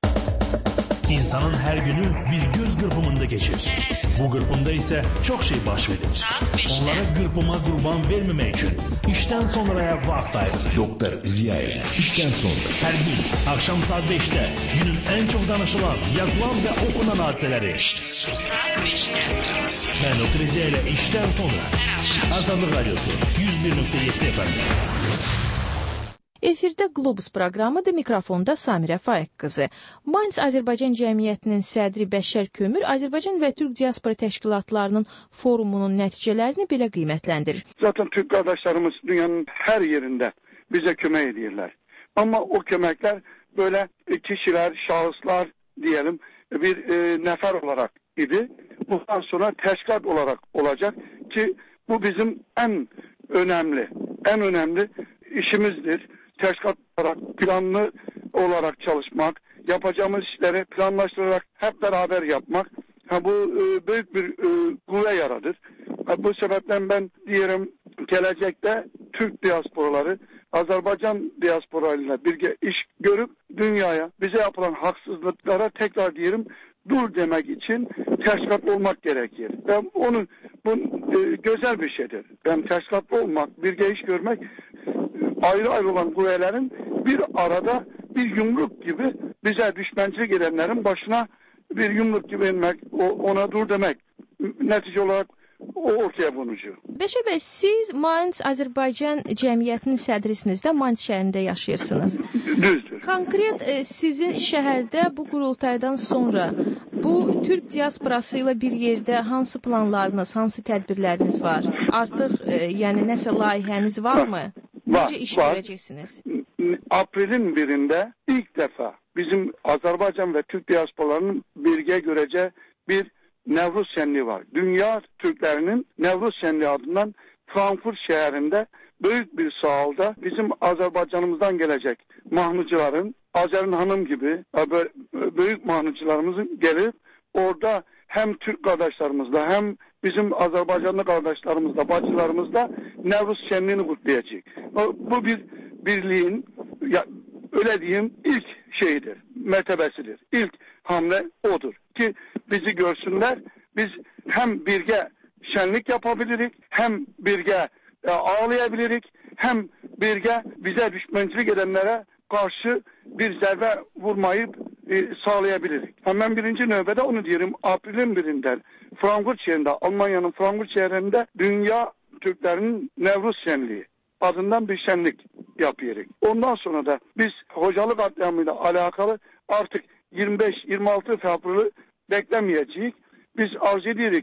İnsanın her günü bir göz kırpımında geçir. Bu kırpımda ise çok şey baş verir. Onlara kırpıma kurban vermemek için işten sonraya vakit ayırır. Doktor Ziya işten sonra. Her gün akşam saat beşte günün en çok danışılan, yazılan ve okunan hadiseleri. İşten sonra. Saat beşte. Ben Doktor Ziya ile işten sonra. Azadlık Radyosu yüz bir nokta yedi F M. Efirdə Globus proqramıdır, mikrofonda Samirə Faiq qızı. Mainz Azərbaycan Cəmiyyətinin sədri Bəşər Kömür Azərbaycan və Türk diaspora təşkilatlarının forumunun nəticələrini belə qiymətləndirir. Zaten Türk kardeşlerimiz dünyanın her yerinde bize kömək edirlər. Ama o köməklər böyle kişiler, şahıslar diyelim bir e, nefer olarak idi. Bundan sonra təşkilat olarak olacak ki bu bizim en önemli, en önemli işimizdir. Teşkilat olarak, planlı olarak çalışmak, yapacağımız işleri planlaştırarak hep beraber yapmak, ha, bu e, büyük bir e, kuvve yaradır. Ha, bu sebepten ben diyelim gelecekte Türk diasporaları Azerbaycan diasporayla birlikte iş görüp dünyaya bize yapılan haksızlıklara tekrar diyelim dur demek için teşkilat olmak gerekir. Ben onun bu e, güzel bir şeydir. Ben teşkilatlı olmak, birlikte iş görmek ayrı ayrı olan kuvvelerin bir arada bir yumruk gibi bize düşmancılık edenlerin başına bir yumruk gibi inmek, ona dur demek. Netice olarak o ortaya konucu. Bəşər bəy, siz Mainz Azərbaycan Cəmiyyətinin sədrisiniz də, Mainz şəhərində yaşayırsınız. Düzdür. Konkret e, sizin şəhərdə bu qurultaydan sonra bu Türk diasporası ilə bir yerdə hansı planlarınız, hansı tədbirləriniz var? Artıq e, yəni nəsə layihəniz varmı? Necə iş göreceksiniz? April'in birinde ilk defa bizim Azerbaycan ve Türk diasporalarının birge görece bir Nevruz Şenliği var. Dünya Türklerinin Nevruz Şenliği adından Frankfurt şehrinde büyük bir sahilde bizim Azerbaycanımızdan gelecek mahnıcıların, Azerin Hanım gibi büyük mahnıcılarımızın gelip orada hem Türk kardeşlerimizle hem bizim Azerbaycanlı kardeşlerimizle, bacılarımızla Nevruz Şenliğini kutlayacak. Bu bir birliğin, ya, öyle diyeyim, ilk şeyidir, mertebesidir. İlk hamle odur ki bizi görsünler, biz hem birge şenlik yapabilirik, hem birge e, ağlayabilirik, hem birge bize düşmancılık edenlere karşı bir zərbe vurmayı e, sağlayabilirik. Hemen birinci növbədə onu diyelim, April'in birinden Frankfurt şehrinde, Almanya'nın Frankfurt şehrinde Dünya Türklerinin Nevruz Şenliği adından bir şenlik yapıyoruz. Ondan sonra da biz hocalık katliamıyla alakalı artık yirmi beş yirmi altı Fevral'ı beklemeyeceğiz. Biz arz ediyoruz ki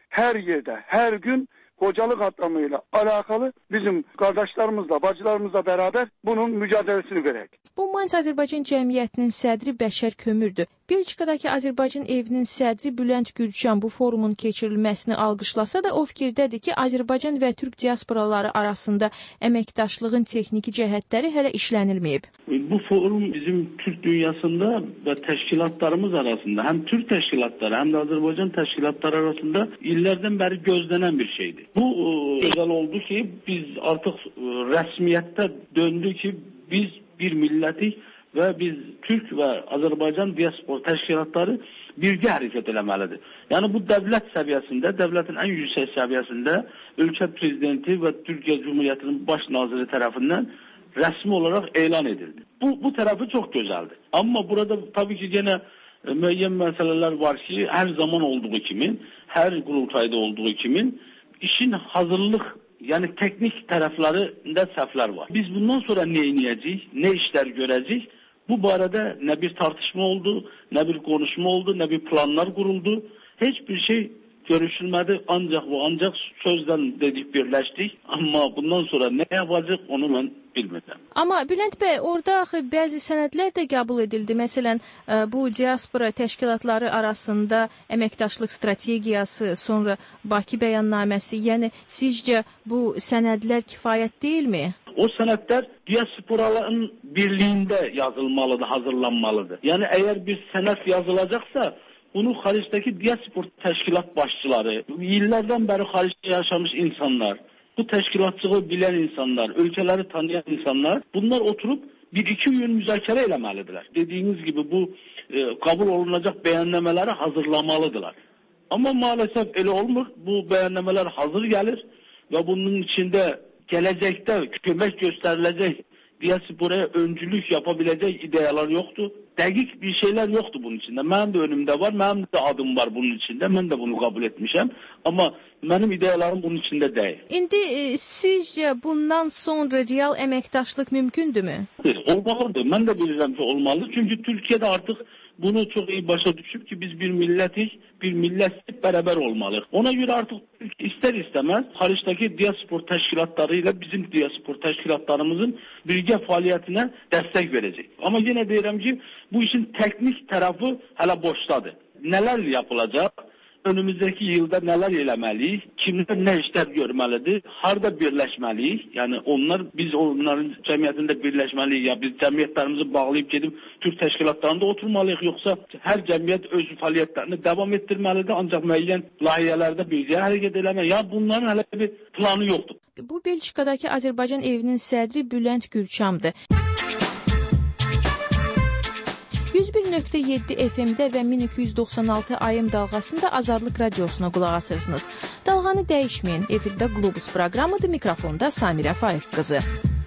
her yerde, her gün hocalık atlamıyla alakalı bizim kardeşlerimizle, bacılarımızla beraber bunun mücadelesini verək. Bu Mainz Azərbaycan Cəmiyyətinin sədri Bəşər Kömürdür. Belçikadakı Azərbaycan evinin sədri Bülent Gülçan bu forumun keçirilməsini alqışlasa da o fikirdədir ki, Azərbaycan və Türk diasporaları arasında əməkdaşlığın texniki cəhətləri hələ işlənilməyib. Bu forum bizim Türk dünyasında ve teşkilatlarımız arasında hem Türk teşkilatları hem de Azerbaycan teşkilatları arasında illerden beri gözlenen bir şeydi. Bu özel oldu ki biz artık resmiyette döndü ki biz bir milleti ve biz Türk ve Azerbaycan diaspor teşkilatları birgə hərəkət eləməlidir. Yani bu devlet seviyesinde, devletin en yüksek seviyesinde ülke prezidenti ve Türkiye Cumhuriyeti'nin baş naziri tarafından resmi olarak ilan edildi. Bu, bu tarafı çok güzeldi. Ama burada tabii ki gene e, müeyyen meseleler var ki her zaman olduğu kimin, her kurultayda olduğu kimin işin hazırlık yani teknik taraflarında səhvlər var. Biz bundan sonra ne inəyəcəyik, ne işler görəcəyik? Bu barada ne bir tartışma oldu, ne bir konuşma oldu, ne bir planlar kuruldu. Hiçbir şey görüşülmedi ancak bu ancak sözden dedik birleştik ama bundan sonra ne yapacak onu ben bilmirəm. Amma Bülent Bey, orada bəzi sənədlər də qəbul edildi. Məsələn, bu diaspora təşkilatları arasında əməkdaşlıq strategiyası, sonra Bakı bəyannaməsi. Yəni sizcə bu sənədlər kifayət deyilmi? O sənədlər diasporaların birliğinde yazılmalıdır, hazırlanmalıdır. Yani eğer bir sənəd yazılacaksa bunu Haliç'teki diaspor teşkilat başçıları, yıllardan beri Haliç'te yaşamış insanlar, bu teşkilatçılığı bilen insanlar, ülkeleri tanıyan insanlar, bunlar oturup bir iki gün müzakere eləməlidirler. Dediğiniz gibi bu e, kabul olunacak beyannameleri hazırlamalıdırlar. Ama maalesef öyle olmur. Bu beyannameler hazır gelir ve bunun içinde gelecekte kömek gösterilecek, diasporaya öncülük yapabilecek ideyalar yoktu. Dəqiq bir şeyler yoktu bunun içinde. Mənim de önümde var, mənim de adım var bunun içinde. Mən de bunu kabul etmişəm. Ama benim ideyalarım bunun içinde değil. İndi e, sizcə bundan sonra real əməkdaşlıq mümkündürmü? Olmalıdır. Mən de bilirəm ki olmalı. Çünkü Türkiye'de artık bunu çok iyi başa düşüp ki biz bir milletiz, bir millet beraber olmalı. Ona göre artık ister istemez Haliç'teki diaspor teşkilatlarıyla bizim diaspor teşkilatlarımızın birgə faaliyetine destek verecek. Ama yine deyirəm ki bu işin teknik tarafı hala boştadır. Neler yapılacak? Önümüzdeki yılda neler eləməliyik? Kimler ne işler görmelidir? Harda birləşməliyik? Yani onlar, biz onların cəmiyyətində birləşməliyik ya biz cəmiyyətlərimizi bağlayıp gidip Türk teşkilatlarında oturmalıyıq yoksa her cəmiyyət öz faaliyetlerini devam ettirmelidir ancak müəyyən layihəlerde birgə hərəkət eləmə. Ya bunların hələ bir planı yoktur. Bu Belçikadakı Azərbaycan evinin sədri Bülent Gülçamdır. yüz bir nöqtə yeddi F M-də və min iki yüz doxsan altı A M dalğasında Azadlıq radiosuna qulaq asırsınız. Dalğanı dəyişməyən efirdə Globus proqramıdır. Mikrofonda Samirə Faiq qızı.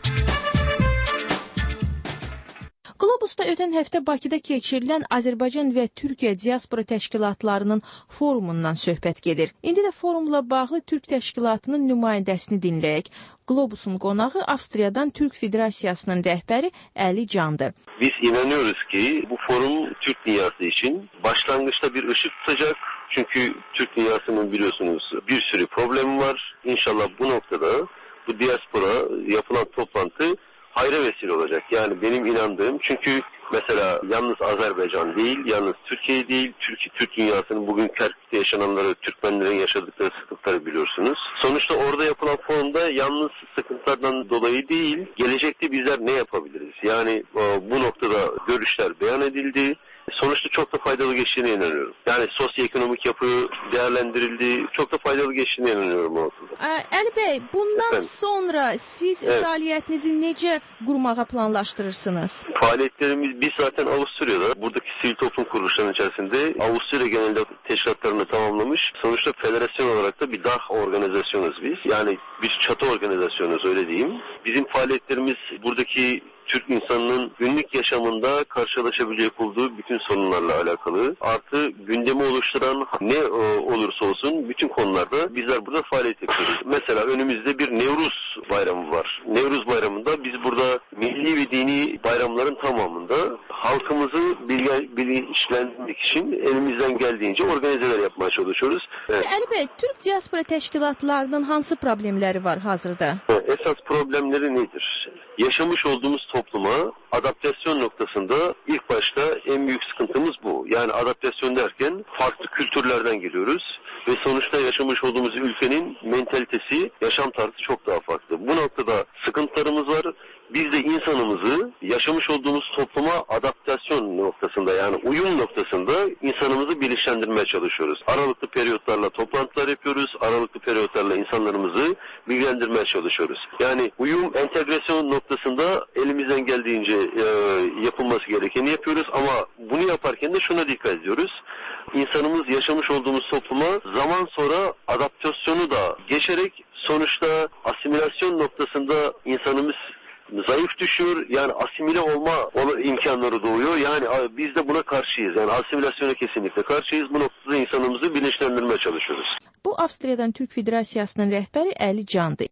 Globusda ötən həftə Bakıda keçirilən Azərbaycan və Türkiyə diaspora təşkilatlarının forumundan söhbət gedir. İndi də forumla bağlı Türk təşkilatının nümayəndəsini dinləyək. Globusun qonağı Avstriyadan Türk Federasiyasının rəhbəri Əli Candır. Biz inanıyoruz ki bu forum Türk dünyası için başlangıçta bir ışık tutacak. Çünkü Türk dünyasının biliyorsunuz bir sürü problemi var. İnşallah bu noktada bu diaspora yapılan toplantı hayra vesile olacak. Yani benim inandığım, çünkü mesela yalnız Azerbaycan değil, yalnız Türkiye değil, Türk, Türk dünyasının bugün Kerkük'te yaşananları, Türkmenlerin yaşadıkları sıkıntıları biliyorsunuz. Sonuçta orada yapılan forumda yalnız sıkıntılardan dolayı değil, gelecekte bizler ne yapabiliriz? Yani bu noktada görüşler beyan edildi. Sonuçta çok da faydalı geçtiğine inanıyorum. Yani sosyoekonomik yapı değerlendirildi. Çok da faydalı geçtiğine inanıyorum o noktada. Əli Bey, bundan Efendim? sonra siz evet. fəaliyyətinizi necə qurmağa planlaşdırırsınız? Faaliyetlerimiz biz zaten Avusturya'da, buradaki sivil toplum kuruluşlarının içerisinde Avusturya genelinde teşkilatlarını tamamlamış. Sonuçta federasyon olarak da bir D A H organizasyonuz biz. Yani bir çatı organizasyonuz öyle diyeyim. Bizim faaliyetlerimiz buradaki Türk insanının günlük yaşamında karşılaşabilecek olduğu bütün sorunlarla alakalı. Artı gündemi oluşturan ne e, olursa olsun bütün konularda bizler burada faaliyet yapıyoruz. Mesela önümüzde bir Nevruz bayramı var. Nevruz bayramında biz burada milli ve dini bayramların tamamında halkımızı bilinçlendirmek için elimizden geldiğince organizeler yapmaya çalışıyoruz. Evet. Əli bəy, Türk diaspora təşkilatlarının hansı problemləri var hazırda? Esas problemleri nedir? Yaşamış olduğumuz topluma adaptasyon noktasında ilk başta en büyük sıkıntımız bu. Yani adaptasyon derken farklı kültürlerden geliyoruz ve sonuçta yaşamış olduğumuz ülkenin mentalitesi, yaşam tarzı çok daha farklı. Bu noktada sıkıntılarımız var. Biz de insanımızı yaşamış olduğumuz topluma adaptasyon noktasında yani uyum noktasında insanımızı bilinçlendirmeye çalışıyoruz. Aralıklı periyotlarla toplantılar yapıyoruz. Aralıklı periyotlarla insanlarımızı bilgilendirmeye çalışıyoruz. Yani uyum, entegrasyon noktasında elimizden geldiğince e, yapılması gerekeni yapıyoruz ama bunu yaparken de şuna dikkat ediyoruz. İnsanımız yaşamış olduğumuz topluma zaman sonra adaptasyonu da geçerek sonuçta asimilasyon noktasında insanımız zayıf düşüyor. Yani asimile olma imkanları doğuyor. Yani biz de buna karşıyız. Yani asimilasyona kesinlikle karşıyız. Bu noktada insanımızı bilinçlendirmeye çalışıyoruz. Bu Avstriyadan Türk Federasiyasının rəhbəri Əli Candır.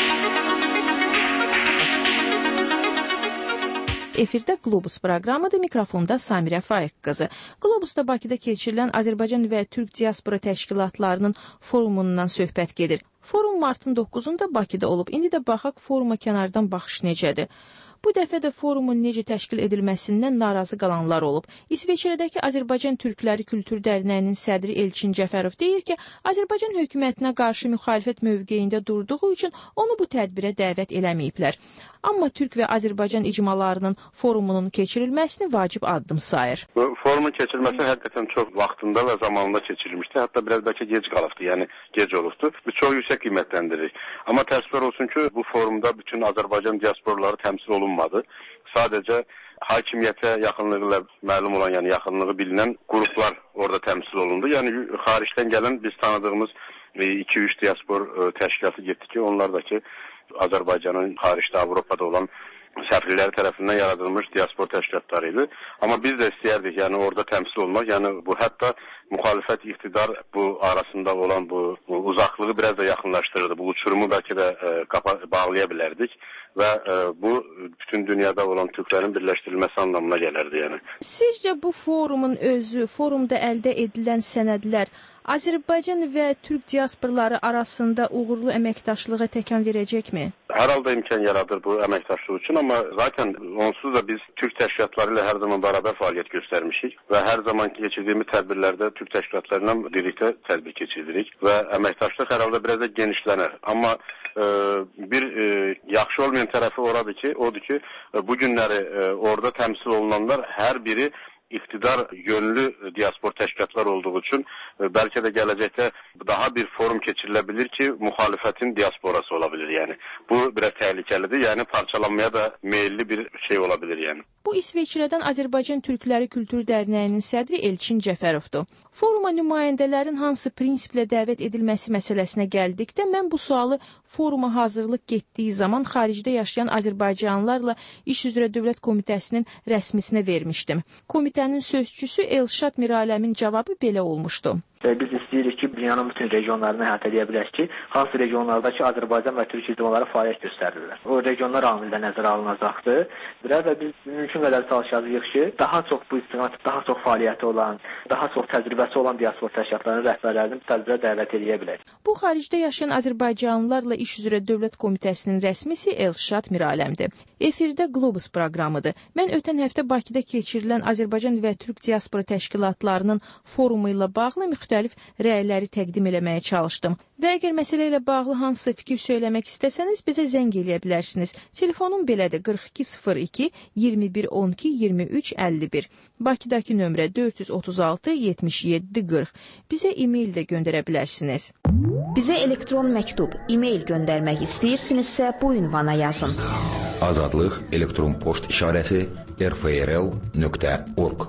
Efirdə Globus proqramıdır. Mikrofonda Samirə Faiq qızı. Globusda Bakıda keçirilən Azərbaycan və Türk diaspora təşkilatlarının forumundan söhbət gedir. Forum martın doqquzunda Bakıda olub. İndi də baxaq foruma kənardan baxış necədir. Bu dəfə də forumun necə təşkil edilməsindən narazı qalanlar olub. İsveçrədəki Azərbaycan Türkləri Kültür Dərnəyinin sədri Elçin Cəfərov deyir ki, Azərbaycan hökumətinə qarşı müxalifət mövqeyində durduğu üçün onu bu tədbirə dəvət eləməyiblər. Amma Türk və Azərbaycan icmalarının forumunun keçirilməsini vacib addım sayır. Bu forumun keçirilməsi həqiqətən çox vaxtında və zamanında keçirilmişdi. Hətta biraz bəlkə gec qalıbdı, yəni gec olubdu. Bu çox yüksək qiymətləndiririk. Amma təəssüflər olsun ki, bu forumda bütün Azərbaycan diasporaları təmsil olunmadı. Sadəcə hakimiyyətə yaxınlığı məlum olan, yəni yaxınlığı bilinən qruplar orada təmsil olundu. Yəni xaricdən gələn biz tanıdığımız iki üç diaspor təşkilatı getdi ki, onlar da ki Azərbaycanın xaricdə Avropada olan səfirləri tərəfindən yaradılmış diaspor təşkilatları idi. Amma biz də istəyərdik, yəni orada təmsil olmaq. Yəni bu hətta müxalifət iqtidar bu arasında olan bu, bu uzaqlığı biraz da yaxınlaşdırırdı. Bu uçurumu bəlkə də e, qapa bağlaya bilərdik və e, bu bütün dünyada olan Türklərin birləşdirilməsi anlamına gələrdi, yəni. Sizcə bu forumun özü, forumda əldə edilən sənədlər Azərbaycan və Türk diasporları arasında uğurlu əməkdaşlığa təkan verəcəkmi? Hər halda imkan yaradır bu əməkdaşlıq üçün, amma zaten onsuz da biz Türk təşkilatları ilə hər zaman bərabər fəaliyyət göstərmişik və hər zaman keçirdiyimiz tədbirlərdə Türk təşkilatları ilə birlikdə tədbir keçiririk və əməkdaşlıq hər halda biraz da genişlənər. Amma e, bir e, yaxşı olmayan tərəfi oradır ki, odur ki, e, bu günləri e, orada təmsil olunanlar hər biri iktidar yönlü diaspor təşkilatlar olduğu üçün e, bəlkə də gələcəkdə daha bir forum keçirilə ki, müxalifətin diasporası ola bilər, yəni. Bu biraz təhlükəlidir, yəni parçalanmaya da meyilli bir şey ola bilər, yəni. Bu İsveçrədən Azərbaycan Türkləri Kültür Dərnəyinin sədri Elçin Cəfərovdur. Foruma nümayəndələrin hansı prinsiplə dəvət edilməsi məsələsinə gəldikdə mən bu sualı foruma hazırlıq getdiyi zaman xaricdə yaşayan Azərbaycanlılarla İş üzrə Dövlət Komitəsinin rəsmisinə vermişdim. Komitənin sözçüsü Elşad Miraləmin cavabı belə olmuşdu. Biz istəyirik ki, dünyanın bütün regionlarını əhatə edə bilək ki, hansı regionlardakı Azərbaycan və Türk icmaları fəaliyyət göstərirlər. O regionlar amildə nəzərə alınacaqdır. Biraz da biz mümkün qədər çalışacağıq ki, daha çox bu istiqamətdə daha çox fəaliyyəti olan, daha çox təcrübəsi olan diaspor təşkilatlarının rəhbərlərini bu tədbirə dəvət edə bilək. Bu xaricdə yaşayan Azərbaycanlılarla İş üzrə Dövlət Komitəsinin rəsmisi Elşad Miraləmdir. Efirdə Globus proqramıdır. Mən ötən həftə Bakıda keçirilən Azərbaycan və Türk diaspora təşkilatlarının forumu ilə bağlı müxtəlif rəyləri təqdim eləməyə çalışdım. Və əgər məsələ ilə bağlı hansısa fikir söyləmək istəsəniz, bizə zəng eləyə bilərsiniz. Telefonum belədir: qırx iki sıfır iki iyirmi bir on iki iyirmi üç əlli bir. Bakıdakı nömrə dörd yüz otuz altı yetmiş yeddi qırx. Bizə e-mail də göndərə bilərsiniz. Bizə elektron məktub, e-mail göndərmək istəyirsinizsə bu ünvana yazın. Azadlıq elektron poçt işarəsi r f r l nöqtə org.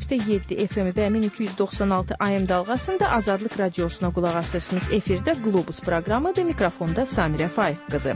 nöqtə yeddi F M və min iki yüz doxsan altı A M dalğasında Azadlıq radiosuna qulaq asırsınız. Efirdə Globus proqramıdır. Mikrofonda Samirə Faiq qızı.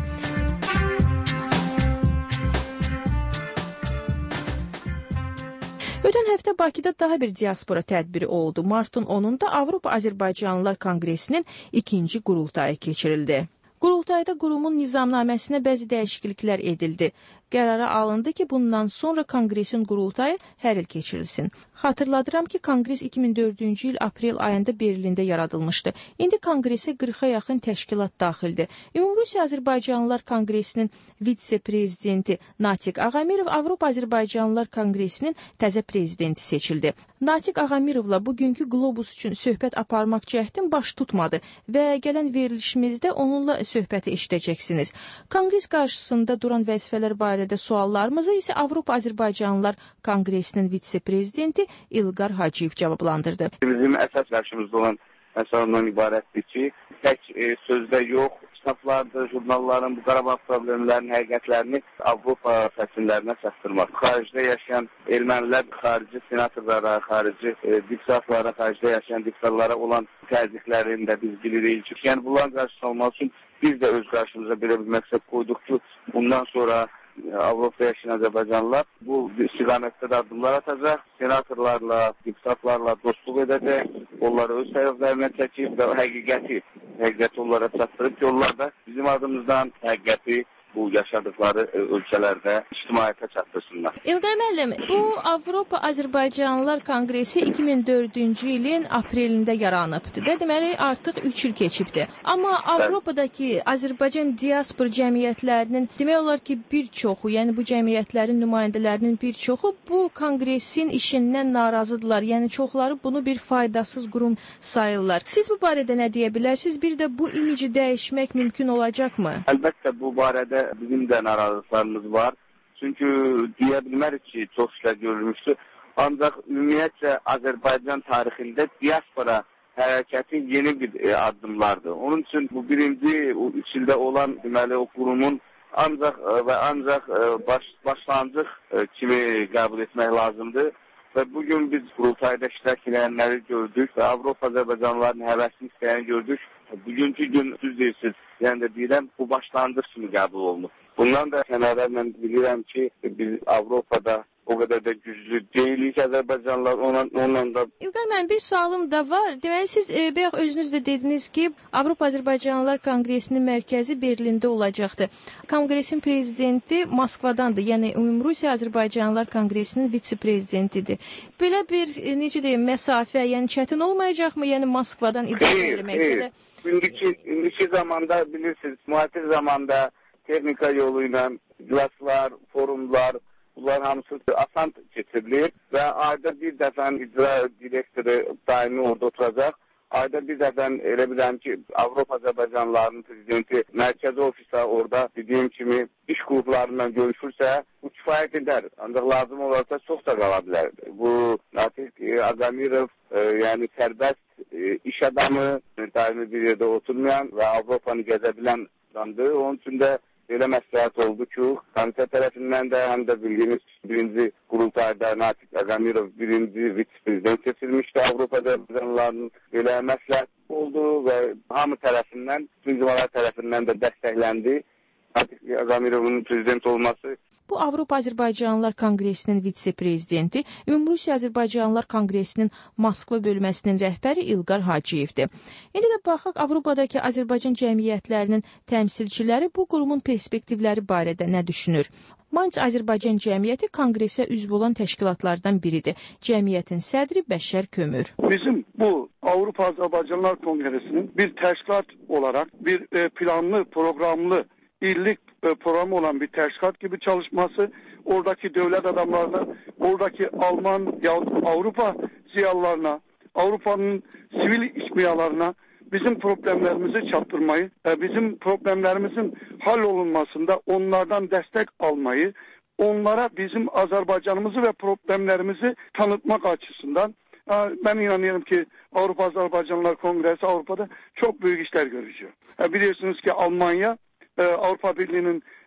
Ötən həftə Bakıda daha bir diaspora tədbiri oldu. Martın onunda Avropa Azərbaycanlılar Konqresinin ikinci qurultayı keçirildi. Qurultayda qurumun nizamnaməsinə bəzi dəyişikliklər edildi. Qərara alındı ki, bundan sonra Konqresin qurultayı hər il keçirilsin. Xatırladıram ki, Konqres iki min dördüncü il aprel ayında Berlində yaradılmışdı. İndi Konqresə qırxa yaxın təşkilat daxildir. Ümumrusiya Azərbaycanlılar Konqresinin vitse-prezidenti Natiq Ağamirov Avropa Azərbaycanlılar Konqresinin təzə prezidenti seçildi. Natiq Ağamirovla bugünkü Globus üçün söhbət aparmaq cəhdim baş tutmadı və gələn verilişimizdə onunla söhbəti eşidəcəksiniz. Konqres qarşısında duran vəzifələr barədə suallarımızı isə Avropa Azərbaycanlılar Konqresinin vitse-prezidenti İlqar Hacıyev cavablandırdı. Bizim əsas vəzifəmizdə olan məsələdən ibarətdir ki, tək e, sözdə yox, kitablarda, jurnalların bu Qarabağ problemlərinin həqiqətlərini Avropa səsinlərinə çatdırmaq. Xaricdə yaşayan ermənilər, xarici senatorlara, xarici e, diktatlara, xaricdə yaşayan diktatlara olan təzyiqlərini də biz bilirik. Yəni bunların qarşısı olmaq üçün biz də öz qarşımıza belə bir məqsəd qoyduq ki, bundan sonra Avropa yaşayan Azərbaycanlılar bu istiqamətdə də addımlar atacaq, senatorlarla, diktatlarla dostluq edəcək, onları öz tərəflərinə çəkib və həqiqəti, həqiqəti onlara çatdırıb ki, onlar da bizim adımızdan həqiqəti bu yaşadıkları ölkələrdə ictimaiyyətə çatdırsınlar. İlqar müəllim, bu Avropa Azərbaycanlılar Konqresi iki min dördüncü ilin aprelində yaranıbdır. Deməli, artıq üç il keçibdir. Amma Avropadakı Azərbaycan diaspor cəmiyyətlərinin demək olar ki, bir çoxu, yəni bu cəmiyyətlərin nümayəndələrinin bir çoxu bu konqresin işindən narazıdırlar. Yəni çoxları bunu bir faydasız qurum sayırlar. Siz bu barədə nə deyə bilərsiniz? Bir də bu imici dəyişmək mümkün olacaqmı? Əlbəttə bu barədə bizim də narazılıqlarımız var. Çünki deyə bilmərik ki, çox işlər görülmüşdür. Ancaq ümumiyyətcə Azərbaycan tarixində diaspora hərəkəti yeni bir e, addımlardır. Onun üçün bu birinci o içində olan deməli o qurumun ancaq e, və ancaq e, baş, başlanğıc e, kimi qəbul etmək lazımdır. Və bugün biz qurultayda iştirak edənləri gördük və Avropa Azərbaycanlıların həvəsini istəyəni gördük. Bugünkü gün düz deyirsiniz, yəni də deyirəm, bu başlanğıc kimi qəbul olunur. Bundan da kənarlarla bilirəm ki, biz Avropada o qədər də güclü deyilik Azərbaycanlılar, onunla da... İlqar müəllim, bir sualım da var. Deməli, siz e, bayaq özünüz də dediniz ki, Avropa Azərbaycanlılar Konqresinin mərkəzi Berlində olacaqdır. Konqresin prezidenti Moskvadandır, yəni Ümumrusiya Azərbaycanlılar Konqresinin vitse-prezidentidir. Belə bir, e, necə deyim, məsafə, yəni çətin olmayacaqmı? Yəni Moskvadan idarə eləmək? Xeyr, xeyr. İndiki, indiki zamanda bilirsiniz, müasir zamanda texnika yolu ilə iclaslar, forumlar, bunlar hamısı asan keçirilir və ayda bir dəfə icra direktoru daimi orada oturacaq. Ayda bir dəfə elə biləm ki, Avropa Azərbaycanlılarının prezidenti mərkəzi ofisdə orada dediyim kimi iş qruplarından görüşürsə, bu kifayət edər. Ancaq lazım olarsa çox da qala bilər. Bu Natiq Ağamirov, e, yəni sərbəst e, iş adamı, daimi bir yerdə oturmayan və Avropanı gəzə bilən adamdır. Onun üçün də belə məsləhət oldu ki, komitə tərəfindən də həm də bildiyimiz birinci qurultayda Natiq Ağamirov birinci vitse-prezident seçilmişdi. Avropa Azərbaycanlılarının belə məsləhət oldu və hamı tərəfindən, tüncümalar tərəfindən də dəstəkləndi. Natiq Ağamirovun prezident olması. Bu Avropa Azərbaycanlılar Konqresinin vitse-prezidenti, Ümumrusiya Azərbaycanlılar Konqresinin Moskva bölməsinin rəhbəri İlqar Hacıyevdir. İndi də baxaq Avropadakı Azərbaycan cəmiyyətlərinin təmsilçiləri bu qurumun perspektivləri barədə nə düşünür? Manç Azərbaycan Cəmiyyəti Konqresə üzv olan təşkilatlardan biridir. Cəmiyyətin sədri Bəşər Kömür. Bizim bu Avropa Azərbaycanlılar Konqresinin bir təşkilat olaraq bir e, planlı, programlı, illik e, programı olan bir təşkilat gibi çalışması, oradaki devlet adamlarına, oradaki Alman ya Avrupa ziyalılarına, Avrupa'nın sivil işmiyalarına bizim problemlerimizi çarptırmayı, e, bizim problemlerimizin hallolunmasında onlardan destek almayı, onlara bizim Azerbaycanımızı ve problemlerimizi tanıtmak açısından e, ben inanıyorum ki Avrupa Azerbaycanlılar Kongresi Avrupa'da çok büyük işler görüyor. E, biliyorsunuz ki Almanya Avrupa Birliği'nin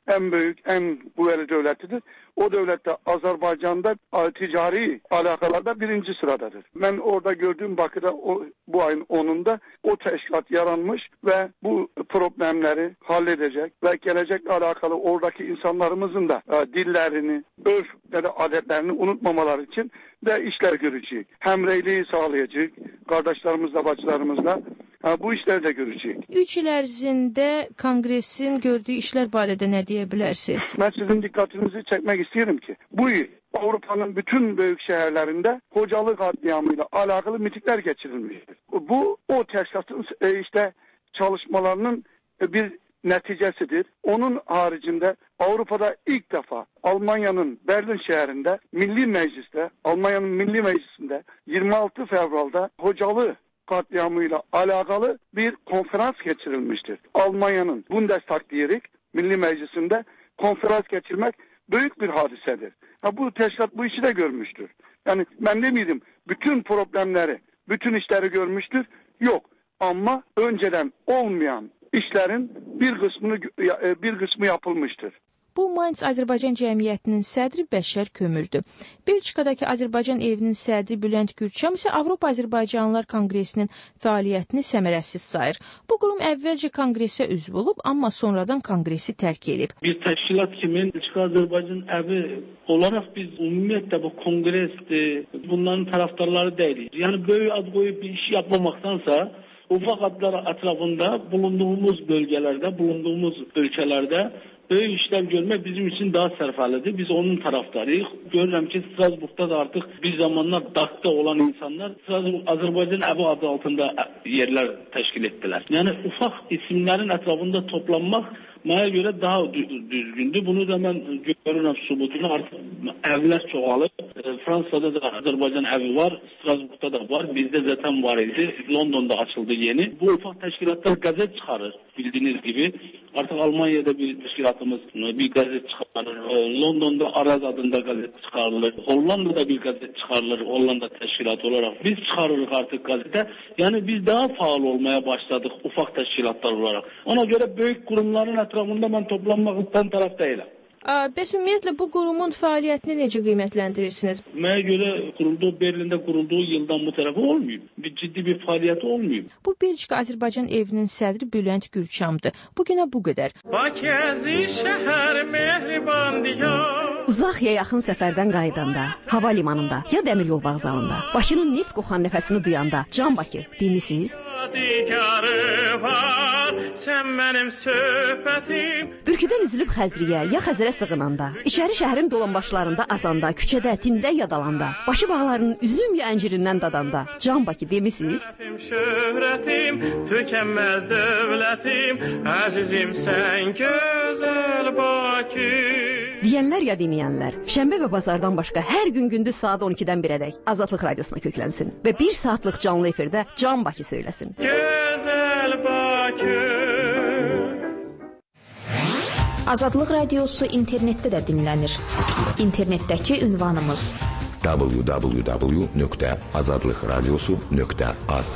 en büyük, en kuvvetli devletidir. O devlette Azerbaycan'da ticari alakalarda birinci sıradadır. Ben orada gördüğüm Bakı'da o, bu ayın onunda o teşkilat yaranmış ve bu problemleri halledecek ve gelecekle alakalı oradaki insanlarımızın da e, dillerini, örf ve de adetlerini unutmamaları için de işler görecek. Hemreyliği sağlayacak kardeşlerimizle, bacılarımızla. Ha, bu işleri de görecek. Üç il ərzində Kongresin gördüğü işler barədə nə deyə bilərsiniz? Ben sizin dikkatinizi çekmek istiyorum ki bu yıl Avrupa'nın bütün büyük şehirlerinde Hocalı katliamıyla alakalı mitingler geçirilmiştir. Bu o teşkilatın e, işte çalışmalarının e, bir neticesidir. Onun haricinde Avrupa'da ilk defa Almanya'nın Berlin şehrinde Milli Meclis'te, Almanya'nın Milli Meclisi'nde yirmi altı Fevral'da Hocalı katliamıyla alakalı bir konferans geçirilmiştir. Almanya'nın Bundestag diyerek Milli Meclisi'nde konferans geçirmek büyük bir hadisedir. Ha, bu teşkilat bu işi de görmüştür. Yani ben demeyeyim bütün problemleri, bütün işleri görmüştür. Yok. Ama önceden olmayan işlerin bir kısmını bir kısmı yapılmıştır. Bu Mainz Azərbaycan Cəmiyyətinin sədri Bəşər Kömürdür. Belçikadakı Azərbaycan evinin sədri Bülent Gürçam isə Avropa Azərbaycanlılar Konqresinin fəaliyyətini səmərəsiz sayır. Bu qurum əvvəlcə konqresə üzv olub, amma sonradan konqresi tərk edib. Bir təşkilat kimi Belçika Azərbaycan evi olaraq biz ümumiyyətlə bu kongresdir, bunların taraftarları deyilik. Yəni böyük ad qoyub bir iş yapmamaktansa ufak adlar etrafında bulunduğumuz bölgelerde, bulunduğumuz ülkelerde böyük işler görmek bizim için daha serfalidir. Biz onun taraftarıyız. Görürüm ki Strasbourg'da da artık bir zamanlar D A K'ta olan insanlar Strasbourg Azerbaycan evi adı altında yerler teşkil ettiler. Yani ufak isimlerin etrafında toplanmak bana göre daha düzgündü. Bunu da ben görürüm subutunu. Artık evler çoğalır. Fransa'da da Azerbaycan evi var. Strasbourg'da da var. Bizde zaten var idi. London'da açıldı yeni. Bu ufak teşkilatlar gazet çıkarır bildiğiniz gibi. Artık Almanya'da bir teşkilatımız bir gazet çıkarır. London'da Araz adında gazet çıkarılır. Hollanda'da bir gazet çıkarılır. Hollanda teşkilatı olarak. Biz çıkarırız artık gazete. Yani biz daha faal olmaya başladık ufak teşkilatlar olarak. Ona göre büyük kurumların etrafında ben toplanmaktan taraf değilim. Bəs ümumiyyətlə bu qurumun fəaliyyətini necə qiymətləndirirsiniz? Mənə görə kurulduğu Berlində kurulduğu yıldan bu tərəfə olmuyor. Bir ciddi bir fəaliyyəti olmuyor. Bu Belçika Azərbaycan evinin sədri Bülent Gürçamdır. Bugünə bu qədər. Bakızi şəhər mehriban diyar. Uzaq ya yaxın səfərdən qayıdanda, hava limanında ya dəmir yol vağzalında, Bakının neft qoxan nəfəsini duyanda, Can Bakı demisiniz? Sən mənim söhbətim. Bürküdən üzülüb Xəzriyə ya Xəzərə sığınanda, içəri şəhərin dolanbaşlarında azanda, küçədə, tində yadalanda, başı bağlarının üzüm ya əncirindən dadanda, Can Bakı demisiniz? Şöhrətim, tükənməz dövlətim, əzizim sən gözəl Bakı. Deyənlər ya deməyənlər, şənbə və bazardan başqa hər gün gündüz saat on ikidən birədək Azadlıq Radiosuna köklənsin və bir saatlıq canlı efirdə Can Bakı söyləsin. Gözəl Bakı. Azadlıq Radiosu internetdə də dinlənir. İnternetdəki ünvanımız w w w nöqtə azadlıqradiosu nöqtə az.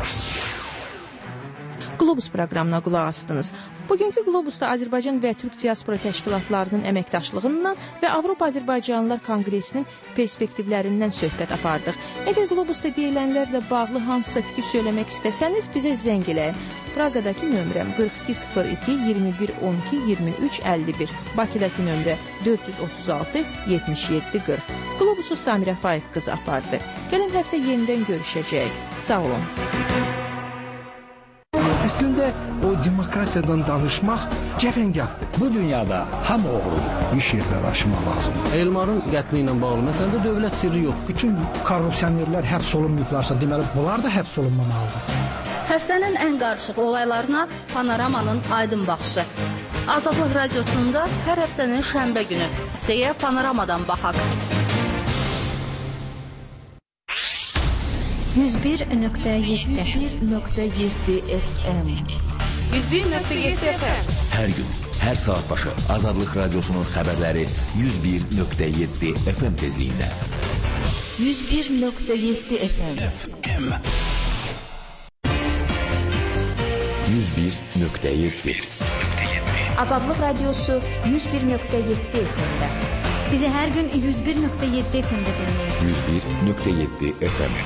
Globus proqramına qulaq asdınız. Bugünkü Globusda Azərbaycan və Türk diaspora təşkilatlarının əməkdaşlığından və Avropa Azərbaycanlılar Konqresinin perspektivlərindən söhbət apardıq. Əgər Globusda deyilənlərlə bağlı hansısa fikir söyləmək istəsəniz, bizə zəng eləyin. Praqadakı nömrəm qırx iki sıfır iki iyirmi bir on iki iyirmi üç əlli bir, Bakıdakı nömrə dörd yüz otuz altı yetmiş yeddi qırx. Globusu Samirə Faiq qızı apardı. Gələn həftə yenidən görüşəcəyik. Sağ olun. Əslində o demokratiyadan danışmaq cəfəngahdır. Bu dünyada hamı oğrudur. İş yerləri aşmaq lazımdır. Elmarın qətli ilə bağlı məsələdə dövlət sirri yox. Bütün korrupsionerlər həbs olunmayıblarsa, deməli bunlar da həbs olunmamalıdır. Həftənin ən qarışıq olaylarına Panoramanın aydın baxışı. Azadlıq Radiosunda hər həftənin şənbə günü. Həftəyə Panoramadan baxaq. yüz bir nöqtə yeddi F M yüz bir nöqtə yeddi F M Hər gün, hər saat başı Azadlıq Radiosunun xəbərləri yüz bir nöqtə yeddi F M tezliyində. yüz bir nöqtə yeddi F M yüz bir nöqtə yeddi Azadlıq Radiosu yüz bir nöqtə yeddi F M-də. Bizi hər gün yüz bir nöqtə yeddi F M-də dinləyin. yüz bir nöqtə yeddi F M.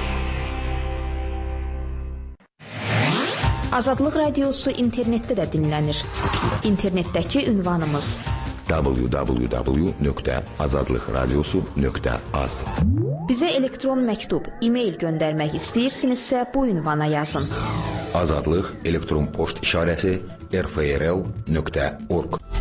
Azadlıq Radiosu internetdə də dinlənir. İnternetdəki ünvanımız w w w nöqtə azadlıq radiosu nöqtə az. Bizə elektron məktub, e-mail göndərmək istəyirsinizsə bu ünvana yazın. Azadlıq elektron poçt işarəsi r f r l nöqtə org.